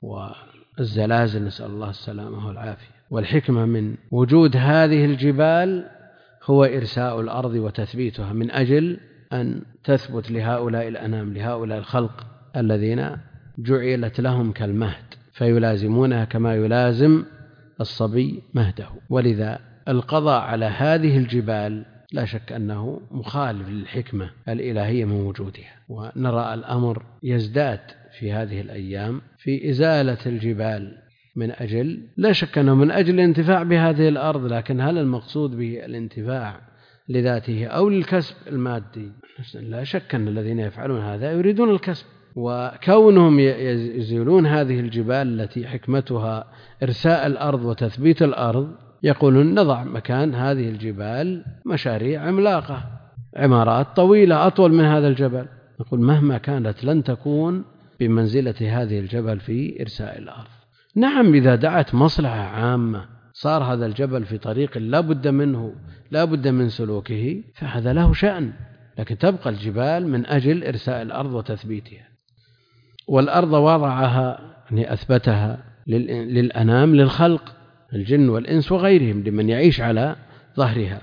والزلازل، نسأل الله السلامة والعافية. والحكمة من وجود هذه الجبال هو إرساء الأرض وتثبيتها من أجل أن تثبت لهؤلاء الأنام، لهؤلاء الخلق الذين جعلت لهم كالمهد فيلازمونها كما يلازم الصبي مهده. ولذا القضاء على هذه الجبال لا شك أنه مخالف للحكمة الإلهية من وجودها، ونرى الأمر يزداد في هذه الأيام في إزالة الجبال من أجل، لا شك أنه من أجل الانتفاع بهذه الأرض، لكن هل المقصود به الانتفاع لذاته أو للكسب المادي؟ لا شك أن الذين يفعلون هذا يريدون الكسب، وكونهم يزيلون هذه الجبال التي حكمتها إرساء الأرض وتثبيت الأرض، يقولون نضع مكان هذه الجبال مشاريع عملاقة، عمارات طويلة أطول من هذا الجبل. نقول مهما كانت لن تكون بمنزلة هذه الجبل في إرساء الأرض. نعم إذا دعت مصلحة عامة صار هذا الجبل في طريق لا بد منه، لا بد من سلوكه، فهذا له شأن، لكن تبقى الجبال من أجل إرساء الأرض وتثبيتها. والأرض وضعها يعني أثبتها للأنام، للخلق الجن والإنس وغيرهم، لمن يعيش على ظهرها.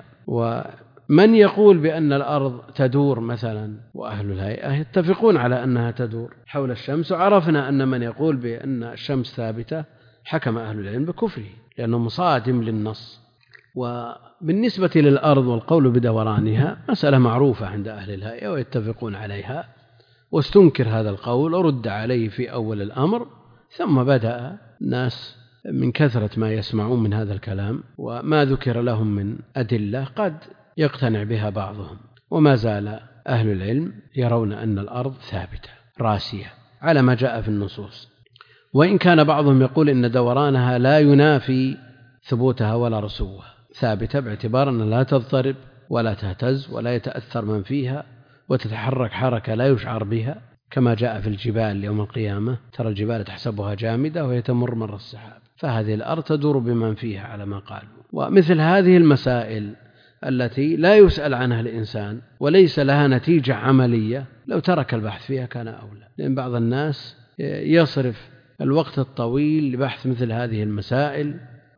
ومن يقول بأن الأرض تدور مثلا، وأهل الهيئة يتفقون على أنها تدور حول الشمس، وعرفنا أن من يقول بأن الشمس ثابتة حكم أهل العلم بكفره لأنه مصادم للنص. وبالنسبة للأرض والقول بدورانها مسألة معروفة عند أهل الهيئة ويتفقون عليها، واستنكر هذا القول ورد عليه في أول الأمر، ثم بدأ الناس من كثرة ما يسمعون من هذا الكلام وما ذكر لهم من أدلة قد يقتنع بها بعضهم، وما زال أهل العلم يرون أن الأرض ثابتة راسية على ما جاء في النصوص، وإن كان بعضهم يقول إن دورانها لا ينافي ثبوتها ولا رسوها، ثابتة باعتبار أن لا تضطرب ولا تهتز ولا يتأثر من فيها وتتحرك حركة لا يشعر بها، كما جاء في الجبال يوم القيامة ترى الجبال تحسبها جامدة وهي تمر مر السحاب، فهذه الأرض تدور بمن فيها على ما قالوا. ومثل هذه المسائل التي لا يسأل عنها الإنسان وليس لها نتيجة عملية، لو ترك البحث فيها كان أولى، لأن بعض الناس يصرف الوقت الطويل لبحث مثل هذه المسائل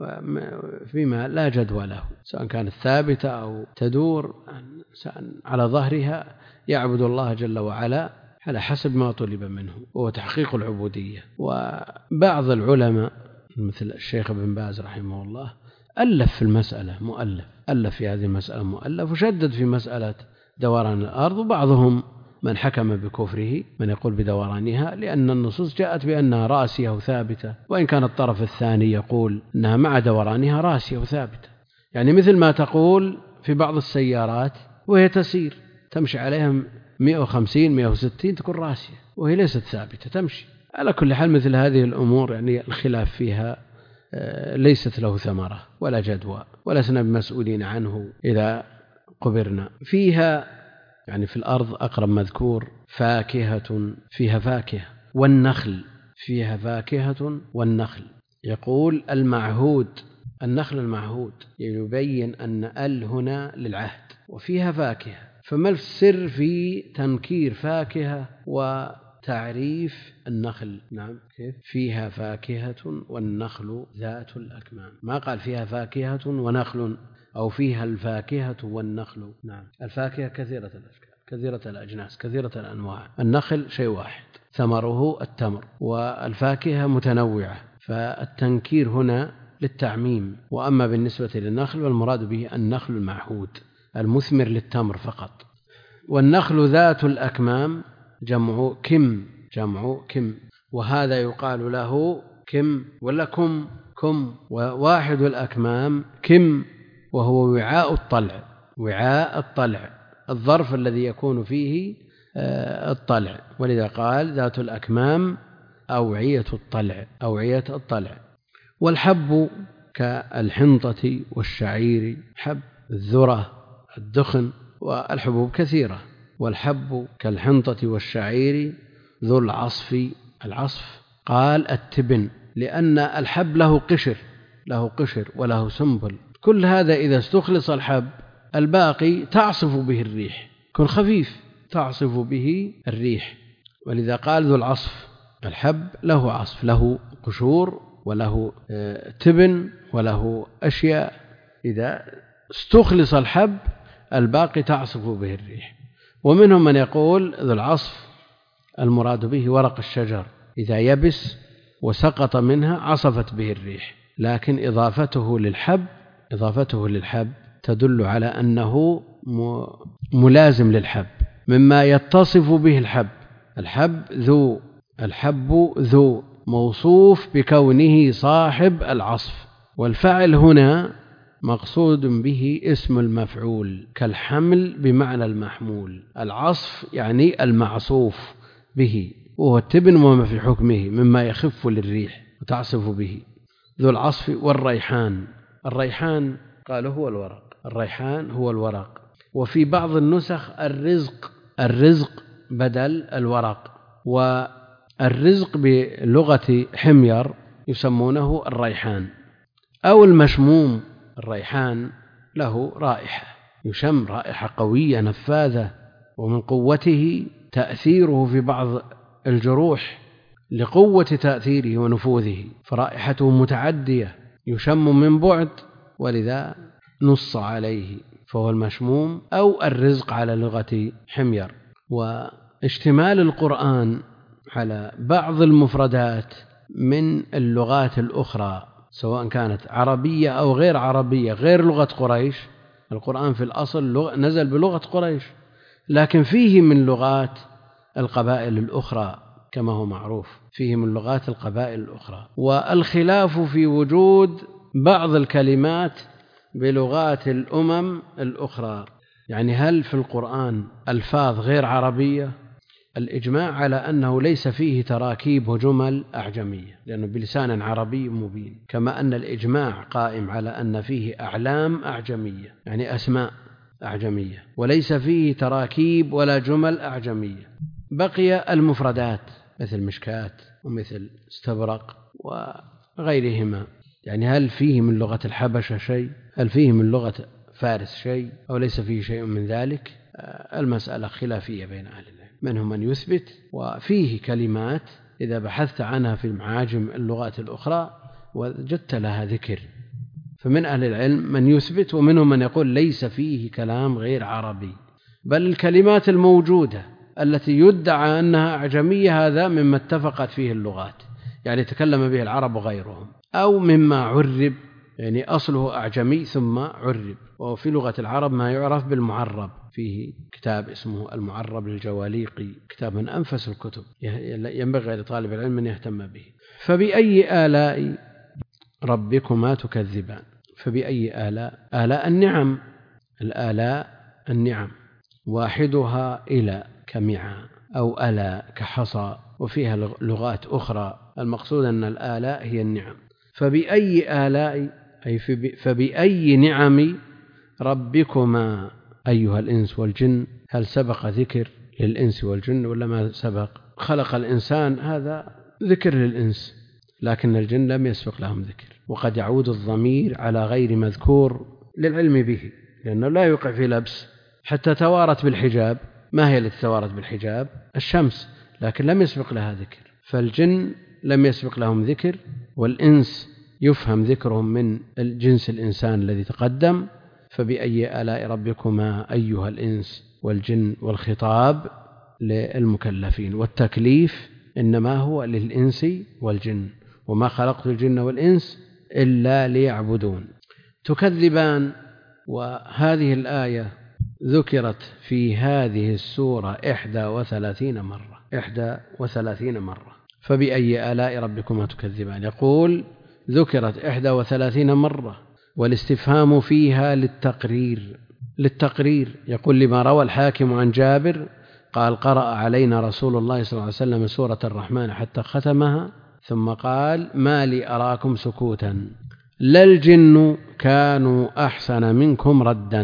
فيما لا جدوى له، سواء كانت ثابتة أو تدور على ظهرها، يعبد الله جل وعلا على حسب ما طلب منه وهو تحقيق العبودية. وبعض العلماء مثل الشيخ ابن باز رحمه الله ألف في المسألة مؤلف، ألف في هذه المسألة مؤلف وشدد في مسألة دوران الأرض، وبعضهم من حكم بكفره من يقول بدورانها، لأن النصوص جاءت بأنها راسية وثابتة، وإن كان الطرف الثاني يقول أنها مع دورانها راسية وثابتة، يعني مثل ما تقول في بعض السيارات وهي تسير تمشي عليها مئة وخمسين مئة وستين تكون راسية وهي ليست ثابتة تمشي. على كل حال مثل هذه الأمور يعني الخلاف فيها ليست له ثمرة ولا جدوى ولسنا بمسؤولين عنه إذا قبرنا فيها. يعني في الأرض أقرب مذكور فاكهة، فيها فاكهة، والنخل فيها فاكهة والنخل. يقول المعهود، النخل المعهود يبين أن ال هنا للعهد، وفيها فاكهة، فما السر في تنكير فاكهة وتعريف النخل؟ نعم كيف فيها فاكهة والنخل ذات الأكمام، ما قال فيها فاكهة ونخل أو فيها الفاكهة والنخل. نعم الفاكهة كثيرة الأشكال كثيرة الأجناس كثيرة الأنواع، النخل شيء واحد ثمره التمر، والفاكهة متنوعة، فالتنكير هنا للتعميم. وأما بالنسبة للنخل والمراد به النخل المعهود المثمر للتمر فقط. والنخل ذات الأكمام جمع كم، جمع كم، وهذا يقال له كم ولا كم، كم وواحد الأكمام كم، وهو وعاء الطلع، وعاء الطلع الظرف الذي يكون فيه الطلع، ولذا قال ذات الأكمام أوعية الطلع، أوعية الطلع. والحب كالحنطة والشعير، حب الذرة الدخن، والحبوب كثيرة والحب كالحنطة والشعير ذو العصف. العصف قال التبن، لأن الحب له قشر له قشر وله سنبل. كل هذا إذا استخلص الحب الباقي تعصف به الريح، يكون خفيف تعصف به الريح، ولذا قال ذو العصف. الحب له عصف، له قشور وله تبن وله أشياء، إذا استخلص الحب الباقي تعصف به الريح. ومنهم من يقول ذو العصف المراد به ورق الشجر، إذا يبس وسقط منها عصفت به الريح، لكن إضافته للحب إضافته للحب تدل على أنه ملازم للحب، مما يتصف به الحب. الحب ذو الحب ذو موصوف بكونه صاحب العصف، والفعل هنا مقصود به اسم المفعول، كالحمل بمعنى المحمول. العصف يعني المعصوف به، وهو التبن وما في حكمه مما يخف للريح وتعصف به. ذو العصف. والريحان. الريحان قالوا هو الورق، الريحان هو الورق. وفي بعض النسخ الرزق، الرزق بدل الورق. والرزق بلغة حمير يسمونه الريحان أو المشموم. الريحان له رائحة، يشم رائحة قوية نفاذة، ومن قوته تأثيره في بعض الجروح لقوة تأثيره ونفوذه، فرائحته متعدية يشم من بعد، ولذا نص عليه، فهو المشموم أو الرزق على لغة حمير. واشتمال القرآن على بعض المفردات من اللغات الأخرى سواء كانت عربية أو غير عربية غير لغة قريش. القرآن في الأصل نزل بلغة قريش، لكن فيه من لغات القبائل الأخرى كما هو معروف، فيه من لغات القبائل الأخرى. والخلاف في وجود بعض الكلمات بلغات الأمم الأخرى، يعني هل في القرآن ألفاظ غير عربية؟ الإجماع على أنه ليس فيه تراكيب وجمل أعجمية، لأنه بلسان عربي مبين، كما أن الإجماع قائم على أن فيه أعلام أعجمية، يعني أسماء أعجمية، وليس فيه تراكيب ولا جمل أعجمية. بقي المفردات مثل مشكات ومثل استبرق وغيرهما، يعني هل فيه من لغة الحبشة شيء؟ هل فيه من لغة فارس شيء؟ أو ليس فيه شيء من ذلك؟ المسألة خلافية بين أهل العلم، منهم من يثبت، وفيه كلمات إذا بحثت عنها في معاجم اللغات الأخرى وجدت لها ذكر، فمن أهل العلم من يثبت، ومنهم من يقول ليس فيه كلام غير عربي، بل الكلمات الموجودة التي يدعى أنها أعجمية هذا مما اتفقت فيه اللغات، يعني تكلم به العرب وغيرهم، أو مما عرب، يعني أصله أعجمي ثم عرب. وفي لغة العرب ما يعرف بالمعرب، فيه كتاب اسمه المعرب للجواليقي، كتاب من أنفس الكتب ينبغي لطالب العلم أن يهتم به. فبأي آلاء ربكما تكذبان. فبأي آلاء؟ آلاء النعم، الآلاء النعم، واحدها إلى كمعا أو ألا كحصى، وفيها لغات أخرى، المقصود أن الآلاء هي النعم. فبأي آلاء أي فبأي نعم ربكما أيها الإنس والجن. هل سبق ذكر للإنس والجن ولا ما سبق؟ خلق الإنسان هذا ذكر للإنس، لكن الجن لم يسبق لهم ذكر، وقد يعود الضمير على غير مذكور للعلم به، لأنه لا يوقع في لبس. حتى توارت بالحجاب، ما هي التي توارت بالحجاب؟ الشمس، لكن لم يسبق لها ذكر. فالجن لم يسبق لهم ذكر، والإنس يفهم ذكرهم من الجنس الإنسان الذي تقدم. فبأي آلاء ربكما أيها الإنس والجن، والخطاب للمكلفين، والتكليف إنما هو للإنس والجن، وما خلقت الجن والإنس إلا ليعبدون. تكذبان. وهذه الآية ذكرت في هذه السورة إحدى وثلاثين مرة إحدى وثلاثين مرة. فبأي آلاء ربكما تكذبان، يقول ذكرت إحدى وثلاثين مرة، والاستفهام فيها للتقرير للتقرير يقول لما روى الحاكم عن جابر قال قرأ علينا رسول الله صلى الله عليه وسلم سورة الرحمن حتى ختمها، ثم قال ما لي أراكم سكوتا، لا الجن كانوا أحسن منكم ردا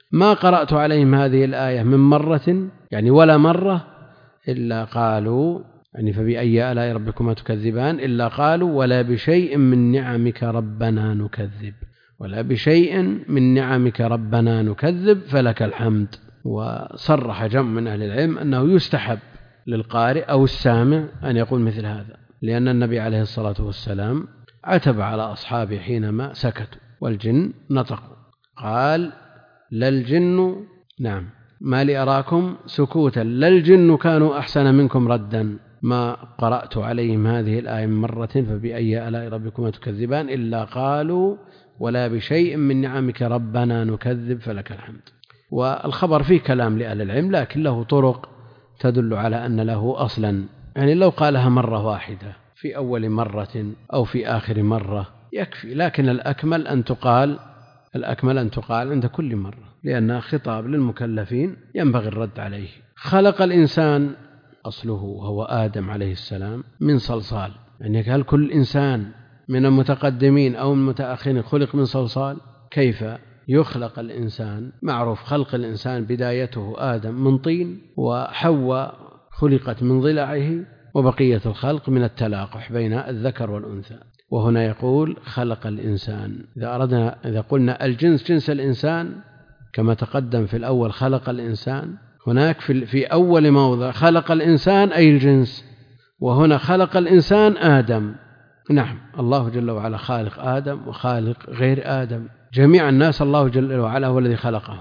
ما قرأت عليهم هذه الآية من مرة يعني ولا مرة إلا قالوا يعني فبأي آلاء ربكما تكذبان إلا قالوا ولا بشيء من نعمك ربنا نكذب ولا بشيء من نعمك ربنا نكذب فلك الحمد. وصرح جمع من أهل العلم أنه يستحب للقارئ أو السامع أن يقول مثل هذا، لأن النبي عليه الصلاة والسلام عتب على أصحابه حينما سكتوا والجن نطقوا، قال لا الجن نعم ما لي أراكم سكوتا لا الجن كانوا أحسن منكم ردا ما قرأت عليهم هذه الآية من مرة فبأي آلاء ربكما تكذبان إلا قالوا ولا بشيء من نعمك ربنا نكذب فلك الحمد. والخبر فيه كلام لأهل العلم لكن له طرق تدل على أن له أصلا، يعني لو قالها مرة واحدة في أول مرة أو في آخر مرة يكفي، لكن الأكمل أن تقال الأكمل أن تقال عند كل مرة لأنها خطاب للمكلفين ينبغي الرد عليه. خلق الإنسان أصله وهو آدم عليه السلام من صلصال، يعني هل كل إنسان من المتقدمين أو المتأخرين خلق من صلصال؟ كيف يخلق الإنسان؟ معروف خلق الإنسان بدايته آدم من طين وحواء خلقت من ضلعه وبقية الخلق من التلاقح بين الذكر والأنثى. وهنا يقول خلق الإنسان، إذا أردنا إذا قلنا الجنس جنس الإنسان كما تقدم في الأول خلق الإنسان، هناك في, في أول موضع خلق الإنسان أي الجنس، وهنا خلق الإنسان آدم. نعم الله جل وعلا خالق آدم وخالق غير آدم، جميع الناس الله جل وعلا هو الذي خلقهم،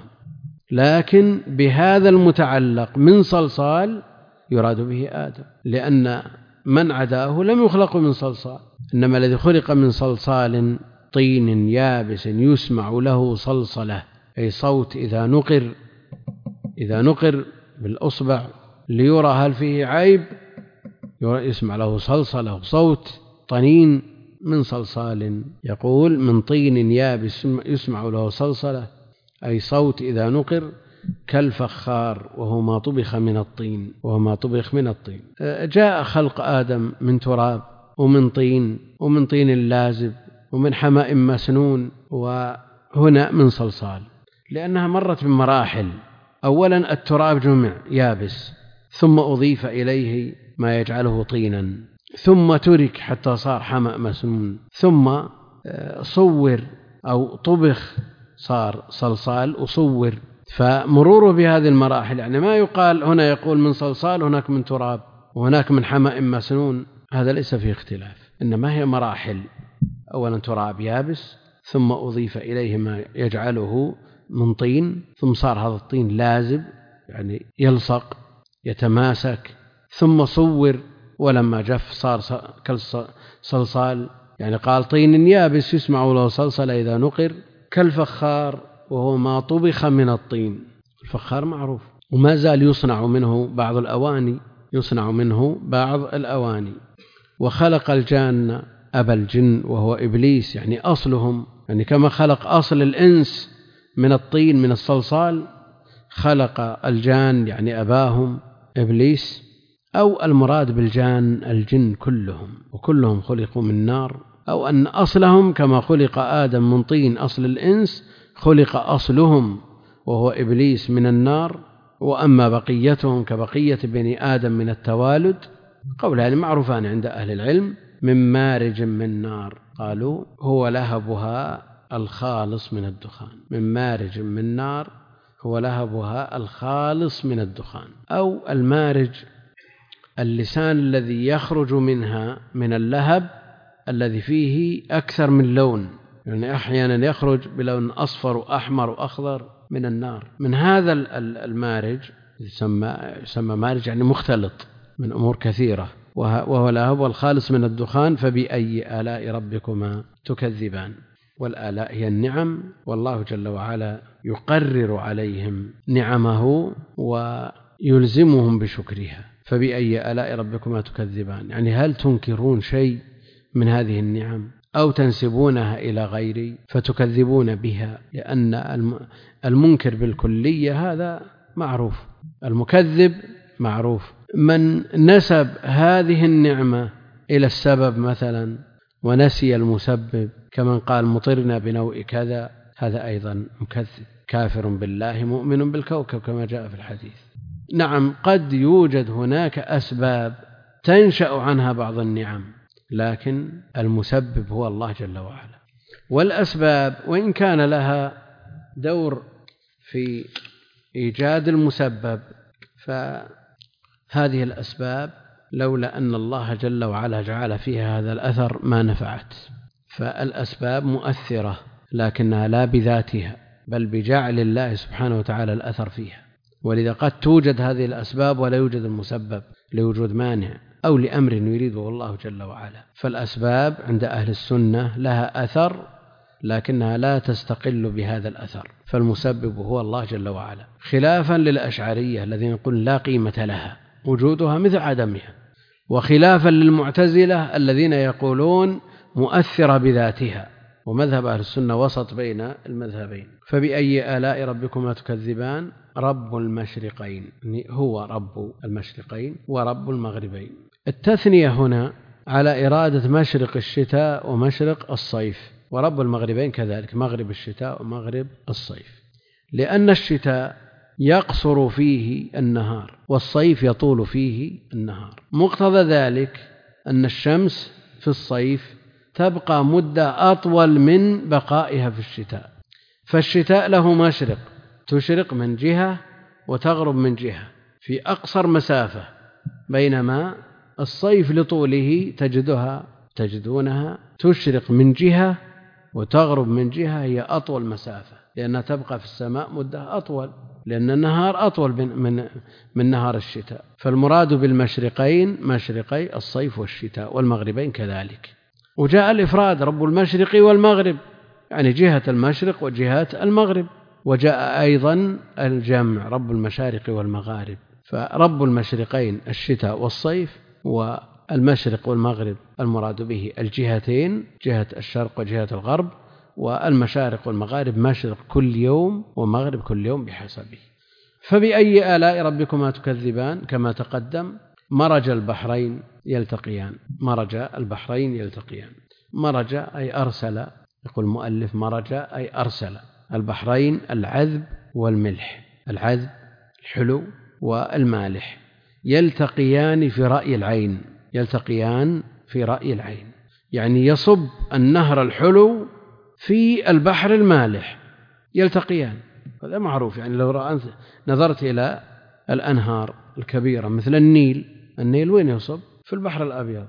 لكن بهذا المتعلق من صلصال يراد به آدم، لأن من عداه لم يخلق من صلصال، إنما الذي خلق من صلصال طين يابس يسمع له صلصلة أي صوت إذا نقر إذا نقر بالأصبع ليرى هل فيه عيب يسمع له صلصلة صوت طنين من صلصال. يقول من طين يابس يسمع له صلصلة أي صوت إذا نقر كالفخار وهو ما طبخ من الطين وهو ما طبخ من الطين. جاء خلق آدم من تراب ومن طين ومن طين لازب ومن حماء مسنون، وهنا من صلصال لأنها مرت بمراحل. أولا التراب جمع يابس ثم أضيف إليه ما يجعله طينا ثم ترك حتى صار حماء مسنون ثم صور أو طبخ صار صلصال وصور. فمروره بهذه المراحل يعني ما يقال هنا يقول من صلصال هناك من تراب وهناك من حماء مسنون، هذا ليس فيه اختلاف، إنما هي مراحل. أولا تراب يابس ثم أضيف إليه ما يجعله من طين ثم صار هذا الطين لازب يعني يلصق يتماسك ثم صور ولما جف صار كالصلصال، يعني قال طين يابس يسمع له صلصل إذا نقر كالفخار وهو ما طبخ من الطين. الفخار معروف وما زال يصنع منه بعض الأواني يصنع منه بعض الأواني. وخلق الجان أبا الجن وهو إبليس، يعني أصلهم يعني كما خلق أصل الإنس من الطين من الصلصال خلق الجان يعني أباهم إبليس، أو المراد بالجان الجن كلهم وكلهم خلقوا من نار، أو أن أصلهم كما خلق آدم من طين أصل الإنس خلق أصلهم وهو إبليس من النار، وأما بقيتهم كبقية بني آدم من التوالد قولان معروفان عند أهل العلم من مارج من نار، قالوا هو لهبها الخالص من الدخان، من مارج من نار هو لهبها الخالص من الدخان. أو المارج اللسان الذي يخرج منها من اللهب الذي فيه أكثر من لون، يعني أحيانا يخرج بلون أصفر وأحمر وأخضر من النار، من هذا المارج يسمى, يسمى مارج يعني مختلط من أمور كثيرة، وهو لهب الخالص من الدخان. فبأي آلاء ربكما تكذبان؟ والآلاء هي النعم، والله جل وعلا يقرر عليهم نعمه ويلزمهم بشكرها. فبأي آلاء ربكما تكذبان يعني هل تنكرون شيء من هذه النعم أو تنسبونها إلى غيري فتكذبون بها؟ لأن المنكر بالكلية هذا معروف، المكذب معروف. من نسب هذه النعمة إلى السبب مثلا ونسي المسبب كمن قال مطرنا بنوء كذا هذا أيضا مكذب. كافر بالله مؤمن بالكوكب كما جاء في الحديث. نعم قد يوجد هناك أسباب تنشأ عنها بعض النعم، لكن المسبب هو الله جل وعلا. والأسباب وإن كان لها دور في إيجاد المسبب، فهذه الأسباب لولا أن الله جل وعلا جعل فيها هذا الأثر ما نفعت. فالأسباب مؤثرة لكنها لا بذاتها، بل بجعل الله سبحانه وتعالى الأثر فيها. ولذا قد توجد هذه الأسباب ولا يوجد المسبب لوجود مانع أو لأمر يريده الله جل وعلا. فالأسباب عند أهل السنة لها أثر لكنها لا تستقل بهذا الأثر، فالمسبب هو الله جل وعلا، خلافا للأشعرية الذين يقولون لا قيمة لها وجودها مثل عدمها، وخلافا للمعتزلة الذين يقولون مؤثرة بذاتها. ومذهب أهل السنة وسط بين المذهبين. فبأي آلاء ربكما تكذبان؟ رب المشرقين، هو رب المشرقين ورب المغربين. التثنية هنا على إرادة مشرق الشتاء ومشرق الصيف، ورب المغربين كذلك، مغرب الشتاء ومغرب الصيف، لأن الشتاء يقصر فيه النهار والصيف يطول فيه النهار. مقتضى ذلك أن الشمس في الصيف تبقى مدة أطول من بقائها في الشتاء. فالشتاء له مشرق، تشرق من جهة وتغرب من جهة في أقصر مسافة، بينما الصيف لطوله تجدها تجدونها تشرق من جهة وتغرب من جهة، هي أطول مسافة، لأنها تبقى في السماء مدة أطول، لأن النهار أطول من, من, من نهار الشتاء. فالمراد بالمشرقين مشرقي الصيف والشتاء، والمغربين كذلك. وجاء الإفراد رب المشرق والمغرب، يعني جهة المشرق وجهة المغرب. وجاء أيضا الجمع رب المشارق والمغارب، فرب المشرقين الشتاء والصيف، والمشرق والمغرب المراد به الجهتين، جهة الشرق وجهة الغرب، والمشارق والمغارب مشرق كل يوم ومغرب كل يوم بحسبه. فبأي آلاء ربكما تكذبان؟ كما تقدم مرج البحرين يلتقيان، مرج البحرين يلتقيان، مرج أي أرسل، يقول المؤلف مرج أي أرسل. البحرين العذب والملح، العذب الحلو والمالح، يلتقيان في رأي العين، يلتقيان في رأي العين، يعني يصب النهر الحلو في البحر المالح يلتقيان. هذا معروف، يعني لو نظرت إلى الأنهار الكبيرة مثل النيل، النيل وين يصب؟ في البحر الأبيض.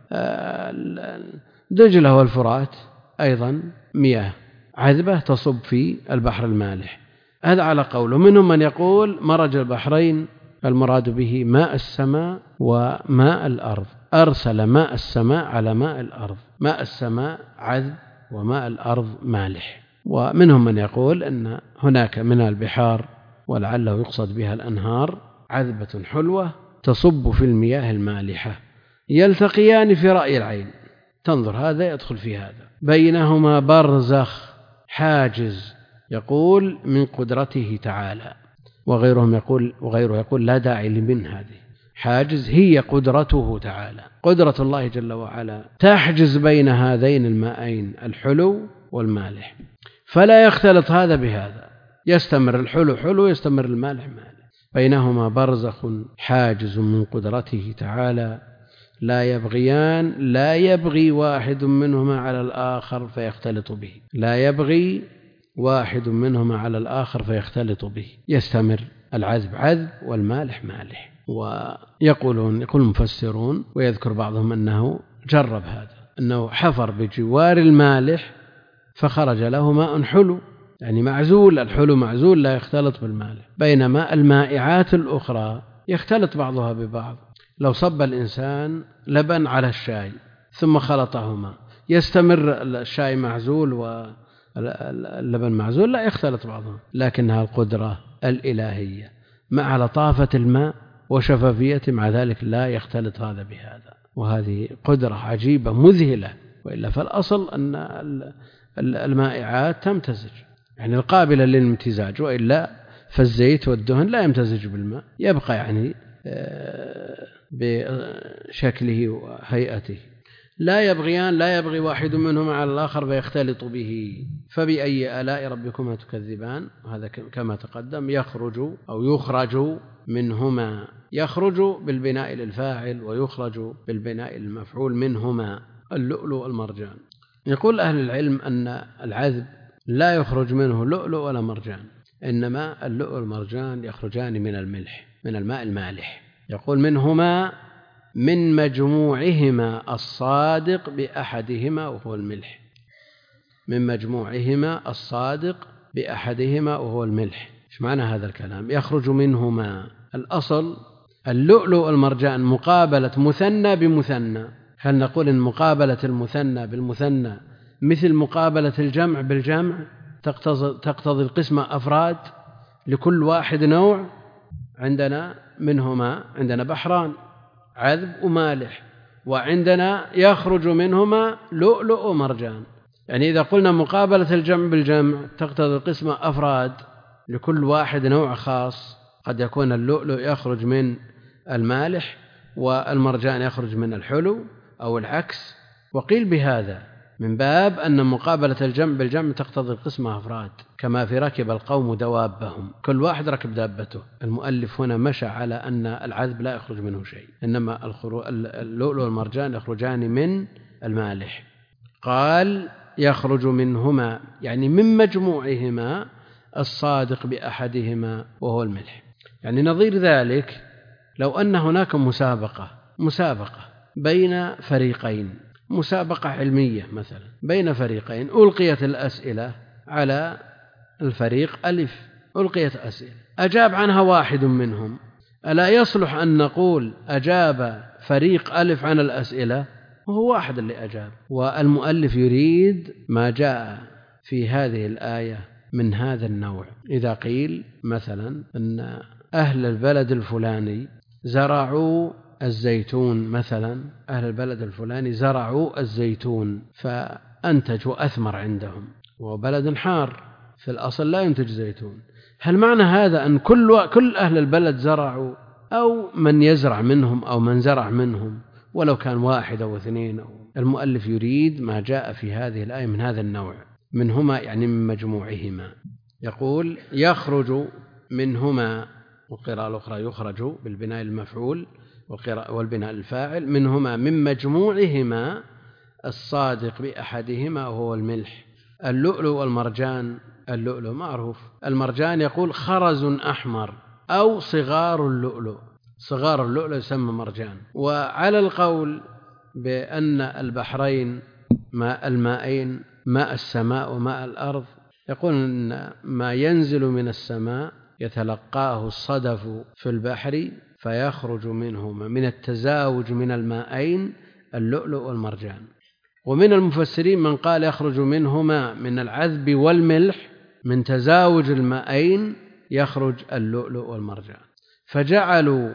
دجلة والفرات أيضا مياه عذبة تصب في البحر المالح. هذا على قوله. منهم من يقول مرج البحرين المراد به ماء السماء وماء الأرض، أرسل ماء السماء على ماء الأرض، ماء السماء عذب وماء الأرض مالح. ومنهم من يقول أن هناك من البحار ولعله يقصد بها الأنهار عذبة حلوة تصب في المياه المالحة، يلتقيان في رأي العين. تنظر هذا يدخل في هذا، بينهما برزخ حاجز، يقول من قدرته تعالى. وغيرهم يقول وغيره يقول لا داعي لمن هذه، حاجز هي قدرته تعالى، قدرة الله جل وعلا تحجز بين هذين الماءين الحلو والمالح، فلا يختلط هذا بهذا، يستمر الحلو حلو يستمر المالح مالح. بينهما برزخ حاجز من قدرته تعالى لا يبغيان، لا يبغي واحد منهما على الآخر فيختلط به، لا يبغي واحد منهما على الآخر فيختلط به، يستمر العذب عذب والمالح مالح. ويقولون يقول المفسرون ويذكر بعضهم أنه جرب هذا، أنه حفر بجوار المالح فخرج له ماء حلو، يعني معزول، الحلو معزول لا يختلط بالمالح، بينما المائعات الأخرى يختلط بعضها ببعض. لو صب الإنسان لبن على الشاي ثم خلطهما يستمر الشاي معزول واللبن معزول؟ لا، يختلط بعضهم. لكنها القدرة الإلهية مع لطافة الماء وشفافيته، مع ذلك لا يختلط هذا بهذا، وهذه قدرة عجيبة مذهلة. وإلا فالأصل أن المائعات تمتزج، يعني القابلة للامتزاج، وإلا فالزيت والدهن لا يمتزج بالماء، يبقى يعني بشكله وهيئته. لا يبغيان لا يبغي واحد منهما على الآخر فيختلط به. فبأي آلاء ربكما تكذبان، هذا كما تقدم يخرج أو يخرج منهما، يخرج بالبناء للفاعل ويخرج بالبناء للمفعول منهما اللؤلؤ والمرجان. يقول أهل العلم أن العذب لا يخرج منه لؤلؤ ولا مرجان، إنما اللؤلؤ والمرجان يخرجان من الملح، من الماء المالح. يقول منهما من مجموعهما الصادق بأحدهما وهو الملح، من مجموعهما الصادق بأحدهما وهو الملح. إيش معنى هذا الكلام؟ يخرج منهما، الأصل اللؤلؤ والمرجان مقابلة مثنى بمثنى. هل نقول إن مقابلة المثنى بالمثنى مثل مقابلة الجمع بالجمع تقتضي القسمة أفراد لكل واحد نوع؟ عندنا منهما عندنا بحران عذب ومالح، وعندنا يخرج منهما لؤلؤ ومرجان. يعني إذا قلنا مقابلة الجمع بالجمع تقتضي القسمة أفراد لكل واحد نوع خاص، قد يكون اللؤلؤ يخرج من المالح والمرجان يخرج من الحلو أو العكس. وقيل بهذا من باب أن مقابلة الجمع بالجمع تقتضي القسمة أفراد، كما في ركب القوم دوابهم، كل واحد ركب دابته. المؤلف هنا مشى على أن العذب لا يخرج منه شيء، إنما اللؤلؤ والمرجان يخرجان من المالح. قال يخرج منهما يعني من مجموعهما الصادق بأحدهما وهو الملح. يعني نظير ذلك لو أن هناك مسابقة مسابقة بين فريقين، مسابقة علمية مثلا بين فريقين، ألقيت الأسئلة على الفريق ألف، ألقيت أسئلة أجاب عنها واحد منهم، ألا يصلح أن نقول أجاب فريق ألف عن الأسئلة؟ وهو واحد اللي أجاب. والمؤلف يريد ما جاء في هذه الآية من هذا النوع. إذا قيل مثلا أن أهل البلد الفلاني زرعوا الزيتون، مثلا أهل البلد الفلاني زرعوا الزيتون فأنتج وأثمر عندهم، وبلد حار في الأصل لا ينتج زيتون، هل معنى هذا أن كل, و... كل أهل البلد زرعوا، أو من يزرع منهم أو من زرع منهم ولو كان واحد أو اثنين؟ أو المؤلف يريد ما جاء في هذه الآية من هذا النوع، منهما يعني من مجموعهما. يقول يخرج منهما، والقراءة الأخرى يخرج بالبناء المفعول والبناء الفاعل، منهما من مجموعهما الصادق بأحدهما وهو الملح. اللؤلؤ والمرجان، اللؤلؤ معروف، المرجان يقول خرز أحمر أو صغار اللؤلؤ، صغار اللؤلؤ يسمى مرجان. وعلى القول بأن البحرين ماء المائين، ماء السماء وماء الأرض، يقول أن ما ينزل من السماء يتلقاه الصدف في البحر فيخرج منهما من التزاوج من المائين اللؤلؤ والمرجان. ومن المفسرين من قال يخرج منهما من العذب والملح، من تزاوج المائين يخرج اللؤلؤ والمرجان، فجعلوا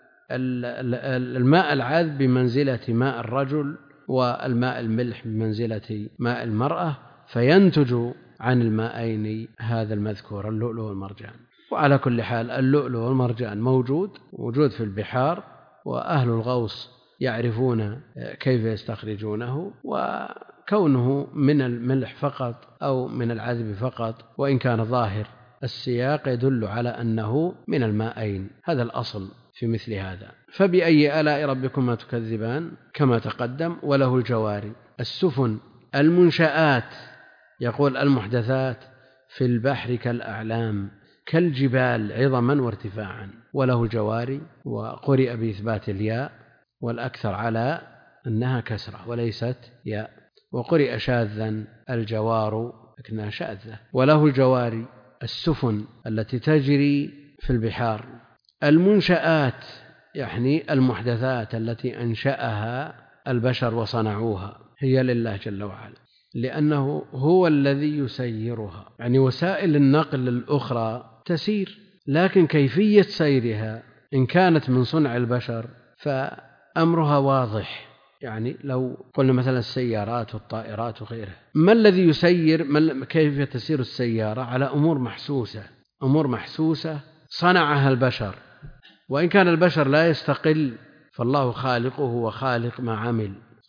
الماء العذب بمنزلة ماء الرجل والماء الملح بمنزلة ماء المرأة، فينتج عن المائين هذا المذكور اللؤلؤ والمرجان. وعلى كل حال اللؤلؤ والمرجان موجود وجود في البحار، وأهل الغوص يعرفون كيف يستخرجونه، وكونه من الملح فقط أو من العذب فقط، وإن كان ظاهر السياق يدل على أنه من المائين، هذا الأصل في مثل هذا. فبأي آلاء ربكما تكذبان كما تقدم. وله الجواري السفن المنشآت، يقول المحدثات في البحر كالأعلام كالجبال عظما وارتفاعا. وله الجواري، وقرئ بإثبات الياء والأكثر على أنها كسرة وليست ياء، وقرئ شاذا الجوار لكنها شاذة. وله الجواري السفن التي تجري في البحار. المنشآت يعني المحدثات التي أنشأها البشر وصنعوها، هي لله جل وعلا، لأنه هو الذي يسيرها. يعني وسائل النقل الأخرى تسير، لكن كيفية سيرها إن كانت من صنع البشر فأمرها واضح. يعني لو قلنا مثلا السيارات والطائرات وغيرها، ما الذي يسير، كيف تسير السيارة؟ على أمور محسوسة، أمور محسوسة صنعها البشر، وإن كان البشر لا يستقل فالله خالقه وخالق ما عمل،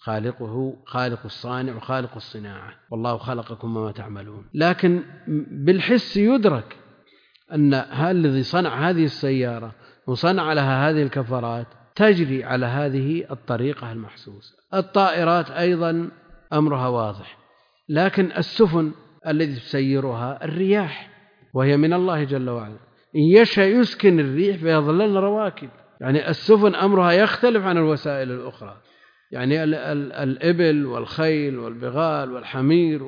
خالقه خالق الصانع وخالق الصناعة، والله خلقكم وما تعملون. لكن بالحس يدرك أن هذا الذي صنع هذه السيارة وصنع لها هذه الكفرات تجري على هذه الطريقة المحسوسة. الطائرات أيضا أمرها واضح، لكن السفن التي تسيرها الرياح وهي من الله جل وعلا، إن يشاء يسكن الريح فيظللن رواكد. يعني السفن أمرها يختلف عن الوسائل الأخرى، يعني ال ال الإبل والخيل والبغال والحمير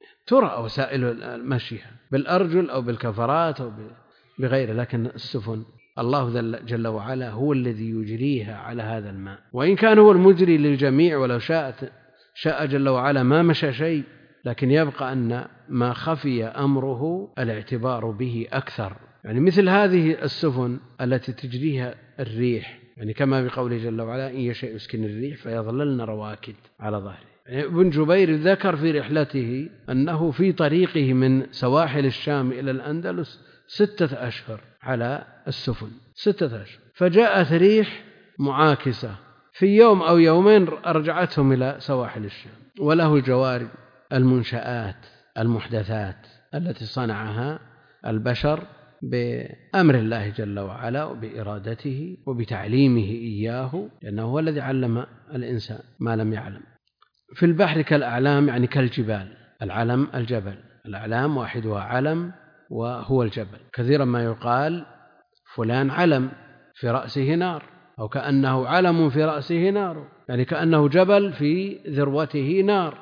ترى وسائل مشيها بالأرجل أو بالكفرات أو بغيره، لكن السفن الله جل وعلا هو الذي يجريها على هذا الماء، وإن كان هو المجري للجميع ولو شاء شاء جل وعلا ما مشى شيء، لكن يبقى أن ما خفي أمره الاعتبار به أكثر. يعني مثل هذه السفن التي تجريها الريح، يعني كما بقوله جل وعلا إن يشاء يسكن الريح فيظللن رواكد على ظهره. يعني ابن جبير ذكر في رحلته أنه في طريقه من سواحل الشام إلى الأندلس ستة أشهر على السفن، ستة أشهر، فجاءت ريح معاكسة في يوم أو يومين أرجعتهم إلى سواحل الشام. وله الجواري المنشآت المحدثات التي صنعها البشر بأمر الله جل وعلا وبإرادته وبتعليمه إياه، لأنه هو الذي علم الإنسان ما لم يعلم. في البحر كالأعلام، يعني كالجبال، العلم الجبل، الأعلام واحدها علم وهو الجبل. كثيرا ما يقال فلان علم في رأسه نار، أو كأنه علم في رأسه نار، يعني كأنه جبل في ذروته نار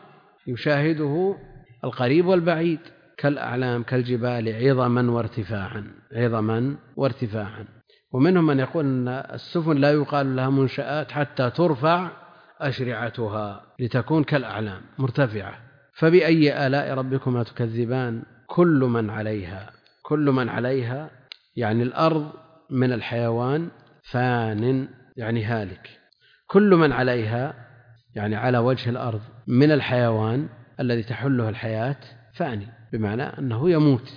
يشاهده القريب والبعيد. كالأعلام كالجبال عظما وارتفاعا، عظما وارتفاعا. ومنهم من يقول أن السفن لا يقال لها منشآت حتى ترفع أشرعتها لتكون كالأعلام مرتفعة. فبأي آلاء ربكما تكذبان؟ كل من عليها، كل من عليها يعني الأرض من الحيوان فان، يعني هالك. كل من عليها يعني على وجه الأرض من الحيوان الذي تحله الحياة فاني، بمعنى أنه يموت.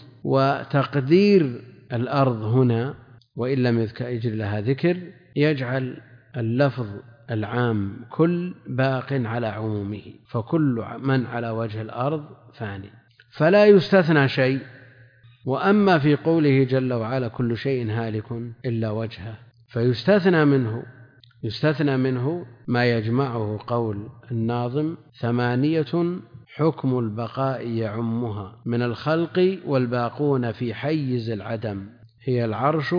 وتقدير الأرض هنا وإن لم يجري لها ذكر يجعل اللفظ العام كل باق على عمومه، فكل من على وجه الأرض فاني فلا يستثنى شيء. وأما في قوله جل وعلا كل شيء هالك إلا وجهه، فيستثنى منه يستثنى منه ما يجمعه قول الناظم ثمانية حكم البقاء يعمها من الخلق والباقون في حيز العدم، هي العرش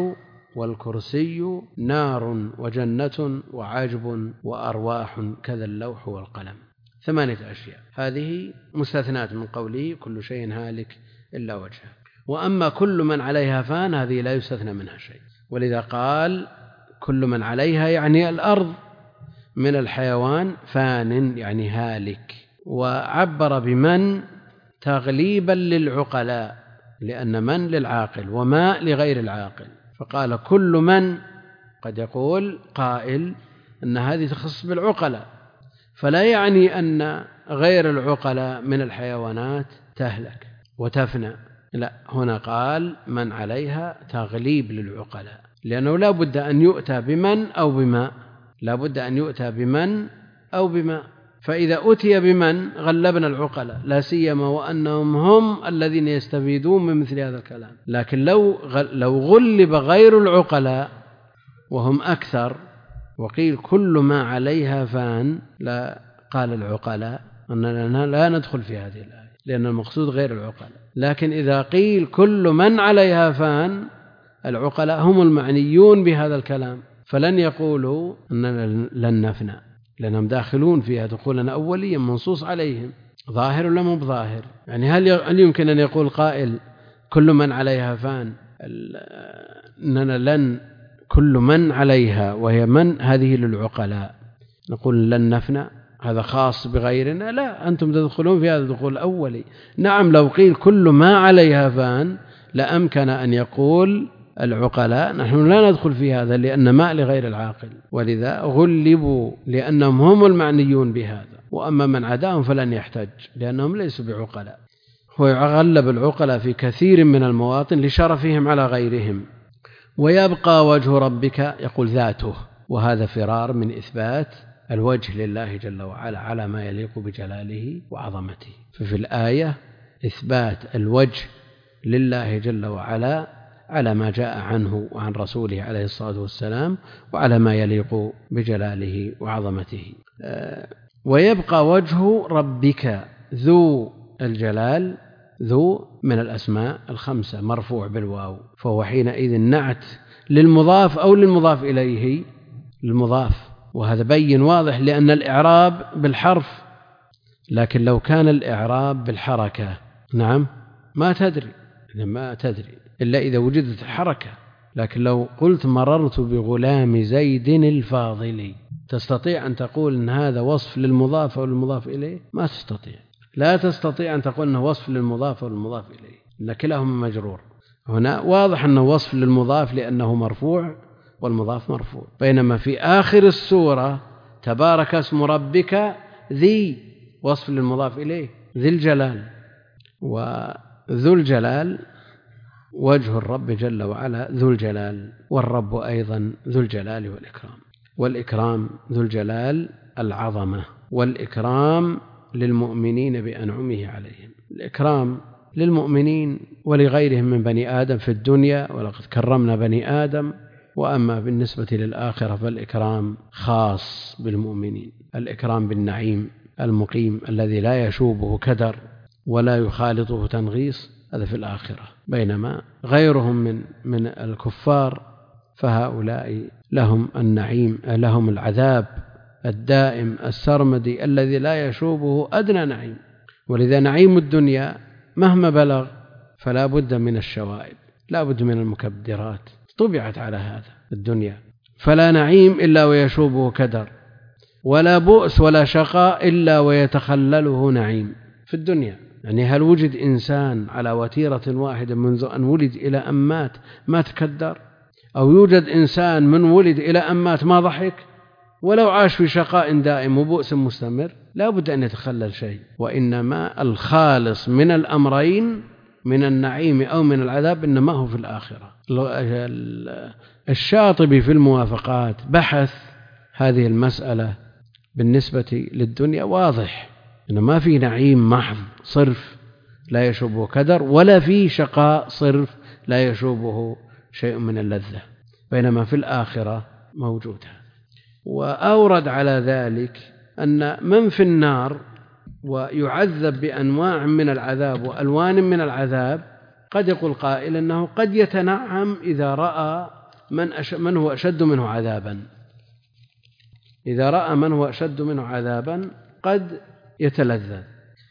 والكرسي نار وجنة وعجب وأرواح كذا اللوح والقلم. ثمانية أشياء هذه مستثنات من قوله كل شيء هالك إلا وجهه. وأما كل من عليها فان هذه لا يستثنى منها شيء، ولذا قال كل من عليها يعني الأرض من الحيوان فان يعني هالك. وعبر بمن تغليبا للعقلاء، لأن من للعاقل وما لغير العاقل، فقال كل من. قد يقول قائل أن هذه تخص بالعقلاء، فلا يعني أن غير العقلاء من الحيوانات تهلك وتفنى، لا، هنا قال من عليها تغليب للعقلاء، لأنه لا بد أن يؤتى بمن أو بما، لا بد أن يؤتى بمن أو بما. فإذا أتي بمن غلبنا العقلاء، لا سيما وأنهم هم الذين يستفيدون من مثل هذا الكلام. لكن لو لو غلب غير العقلاء وهم أكثر وقيل كل ما عليها فان، لا قال العقلاء أننا لا ندخل في هذه الآية لأن المقصود غير العقلاء. لكن إذا قيل كل من عليها فان، العقلاء هم المعنيون بهذا الكلام، فلن يقولوا أننا لن نفنى، لأنهم داخلون فيها دخولا أوليا منصوص عليهم. ظاهر ولا مو بظاهر؟ يعني هل يمكن أن يقول قائل كل من عليها فان أننا لن كل من عليها وهي من هذه للعقلاء نقول لن نفنى، هذا خاص بغيرنا؟ لا، أنتم تدخلون في هذا الدخول الأولي. نعم، لو قيل كل ما عليها فان لأمكن أن يقول العقلاء نحن لا ندخل في هذا لأن ما لغير العاقل، ولذا غلبوا لأنهم هم المعنيون بهذا. وأما من عداهم فلن يحتج لأنهم ليسوا بعقلاء. هو يغلب العقلاء في كثير من المواطن لشرفهم على غيرهم. ويبقى وجه ربك يقول ذاته، وهذا فرار من إثبات الوجه لله جل وعلا على ما يليق بجلاله وعظمته. ففي الآية إثبات الوجه لله جل وعلا على ما جاء عنه وعن رسوله عليه الصلاة والسلام وعلى ما يليق بجلاله وعظمته. ويبقى وجه ربك ذو الجلال، ذو من الأسماء الخمسة مرفوع بالواو، فهو حينئذ نعت للمضاف أو للمضاف إليه، للمضاف، وهذا بين واضح لأن الإعراب بالحرف، لكن لو كان الإعراب بالحركة نعم ما تدري ما تدري إلا إذا وجدت الحركة. لكن لو قلت مررت بغلام زيد الفاضل، تستطيع أن تقول أن هذا وصف للمضاف أو للمضاف إليه؟ ما تستطيع. لا تستطيع أن تقول أنه وصف للمضاف أو للمضاف إليه، إن كلاهما مجرور. هنا واضح أنه وصف للمضاف لأنه مرفوع والمضاف مرفوع، بينما في آخر السورة تبارك اسم ربك ذي وصف للمضاف إليه ذي الجلال، وذو الجلال وجه الرب جل وعلا ذو الجلال، والرب أيضا ذو الجلال والإكرام. والإكرام ذو الجلال العظمة، والإكرام للمؤمنين بأنعمه عليهم. الإكرام للمؤمنين ولغيرهم من بني آدم في الدنيا، ولقد كرمنا بني آدم. وأما بالنسبة للآخرة فالإكرام خاص بالمؤمنين، الإكرام بالنعيم المقيم الذي لا يشوبه كدر ولا يخالطه تنغيص، هذا في الآخرة. بينما غيرهم من من الكفار فهؤلاء لهم النعيم، لهم العذاب الدائم السرمدي الذي لا يشوبه أدنى نعيم. ولذا نعيم الدنيا مهما بلغ فلا بد من الشوائب، لا بد من المكدرات، طبعت على هذا الدنيا. فلا نعيم إلا ويشوبه كدر، ولا بؤس ولا شقاء إلا ويتخلله نعيم في الدنيا. يعني هل وجد إنسان على وتيرة واحدة منذ أن ولد إلى أن مات ما تكدر؟ أو يوجد إنسان من ولد إلى أن مات ما ضحك؟ ولو عاش في شقاء دائم وبؤس مستمر لا بد أن يتخلل شيء. وإنما الخالص من الأمرين من النعيم أو من العذاب إنما هو في الآخرة. الشاطبي في الموافقات بحث هذه المسألة بالنسبة للدنيا، واضح إن ما في نعيم محض صرف لا يشوبه كدر، ولا في شقاء صرف لا يشوبه شيء من اللذة، بينما في الآخرة موجودة. وأورد على ذلك أن من في النار ويعذب بأنواع من العذاب وألوان من العذاب قد يقول قائل أنه قد يتنعم إذا رأى من, أش... من هو أشد منه عذابا، إذا رأى من هو أشد منه عذابا قد يتلذذ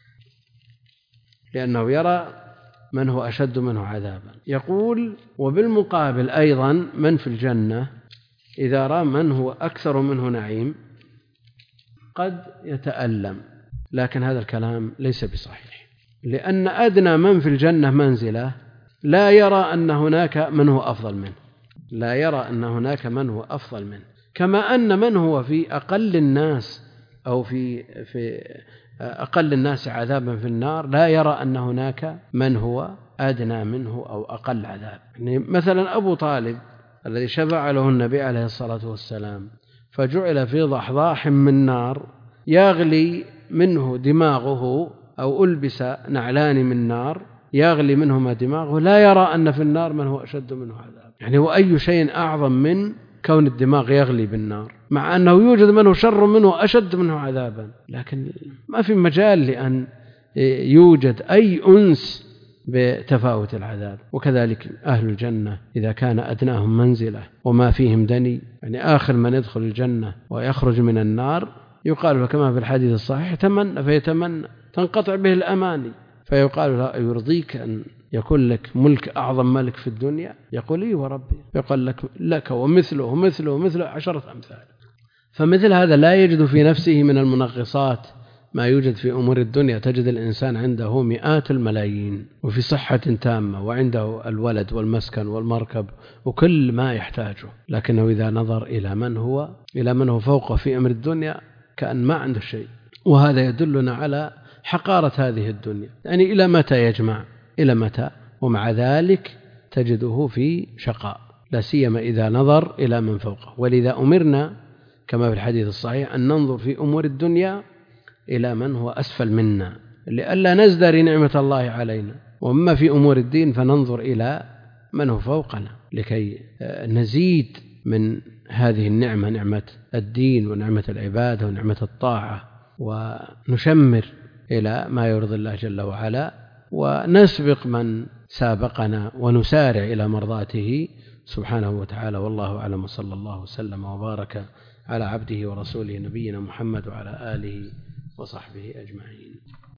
لأنه يرى من هو أشد منه عذابا. يقول وبالمقابل أيضا من في الجنة إذا رأى من هو أكثر منه نعيم قد يتألم، لكن هذا الكلام ليس بصحيح، لأن أدنى من في الجنة منزلة لا يرى أن هناك من هو أفضل منه، لا يرى أن هناك من هو أفضل منه، كما أن من هو في أقل الناس أو في في أقل الناس عذابا في النار لا يرى أن هناك من هو أدنى منه أو أقل عذاب. يعني مثلا أبو طالب الذي شفع له النبي عليه الصلاة والسلام فجعل في ضحضاح من نار يغلي منه دماغه أو ألبس نعلان من نار يغلي منهما دماغه، لا يرى أن في النار من هو أشد منه عذاب. يعني وأي شيء أعظم من كون الدماغ يغلي بالنار، مع أنه يوجد منه شر منه أشد منه عذابا، لكن ما في مجال لأن يوجد أي أنس بتفاوت العذاب. وكذلك أهل الجنة إذا كان أدناهم منزلة وما فيهم دني، يعني آخر من يدخل الجنة ويخرج من النار يقال له كما في الحديث الصحيح تمنى فيتمنى تنقطع به الأماني، فيقال له يرضيك أن يكون لك ملك أعظم ملك في الدنيا؟ يقول إيه وربي، يقول لك لك ومثله ومثله ومثله عشرة أمثال. فمثل هذا لا يجد في نفسه من المنغصات ما يوجد في أمور الدنيا. تجد الإنسان عنده مئات الملايين وفي صحة تامة وعنده الولد والمسكن والمركب وكل ما يحتاجه، لكنه إذا نظر إلى من هو إلى من هو فوقه في أمر الدنيا كأن ما عنده شيء. وهذا يدلنا على حقارة هذه الدنيا، يعني إلى متى يجمع، إلى متى؟ ومع ذلك تجده في شقاء، لا سيما إذا نظر إلى من فوقه. ولذا أمرنا كما في الحديث الصحيح أن ننظر في أمور الدنيا إلى من هو أسفل منا لئلا نزدري نعمة الله علينا، وأما في أمور الدين فننظر إلى من هو فوقنا لكي نزيد من هذه النعمة، نعمة الدين ونعمة العبادة ونعمة الطاعة، ونشمر إلى ما يرضي الله جل وعلا، ونسبق من سابقنا ونسارع إلى مرضاته سبحانه وتعالى. والله أعلم، صلى الله وسلم وبارك على عبده ورسوله نبينا محمد وعلى آله وصحبه أجمعين.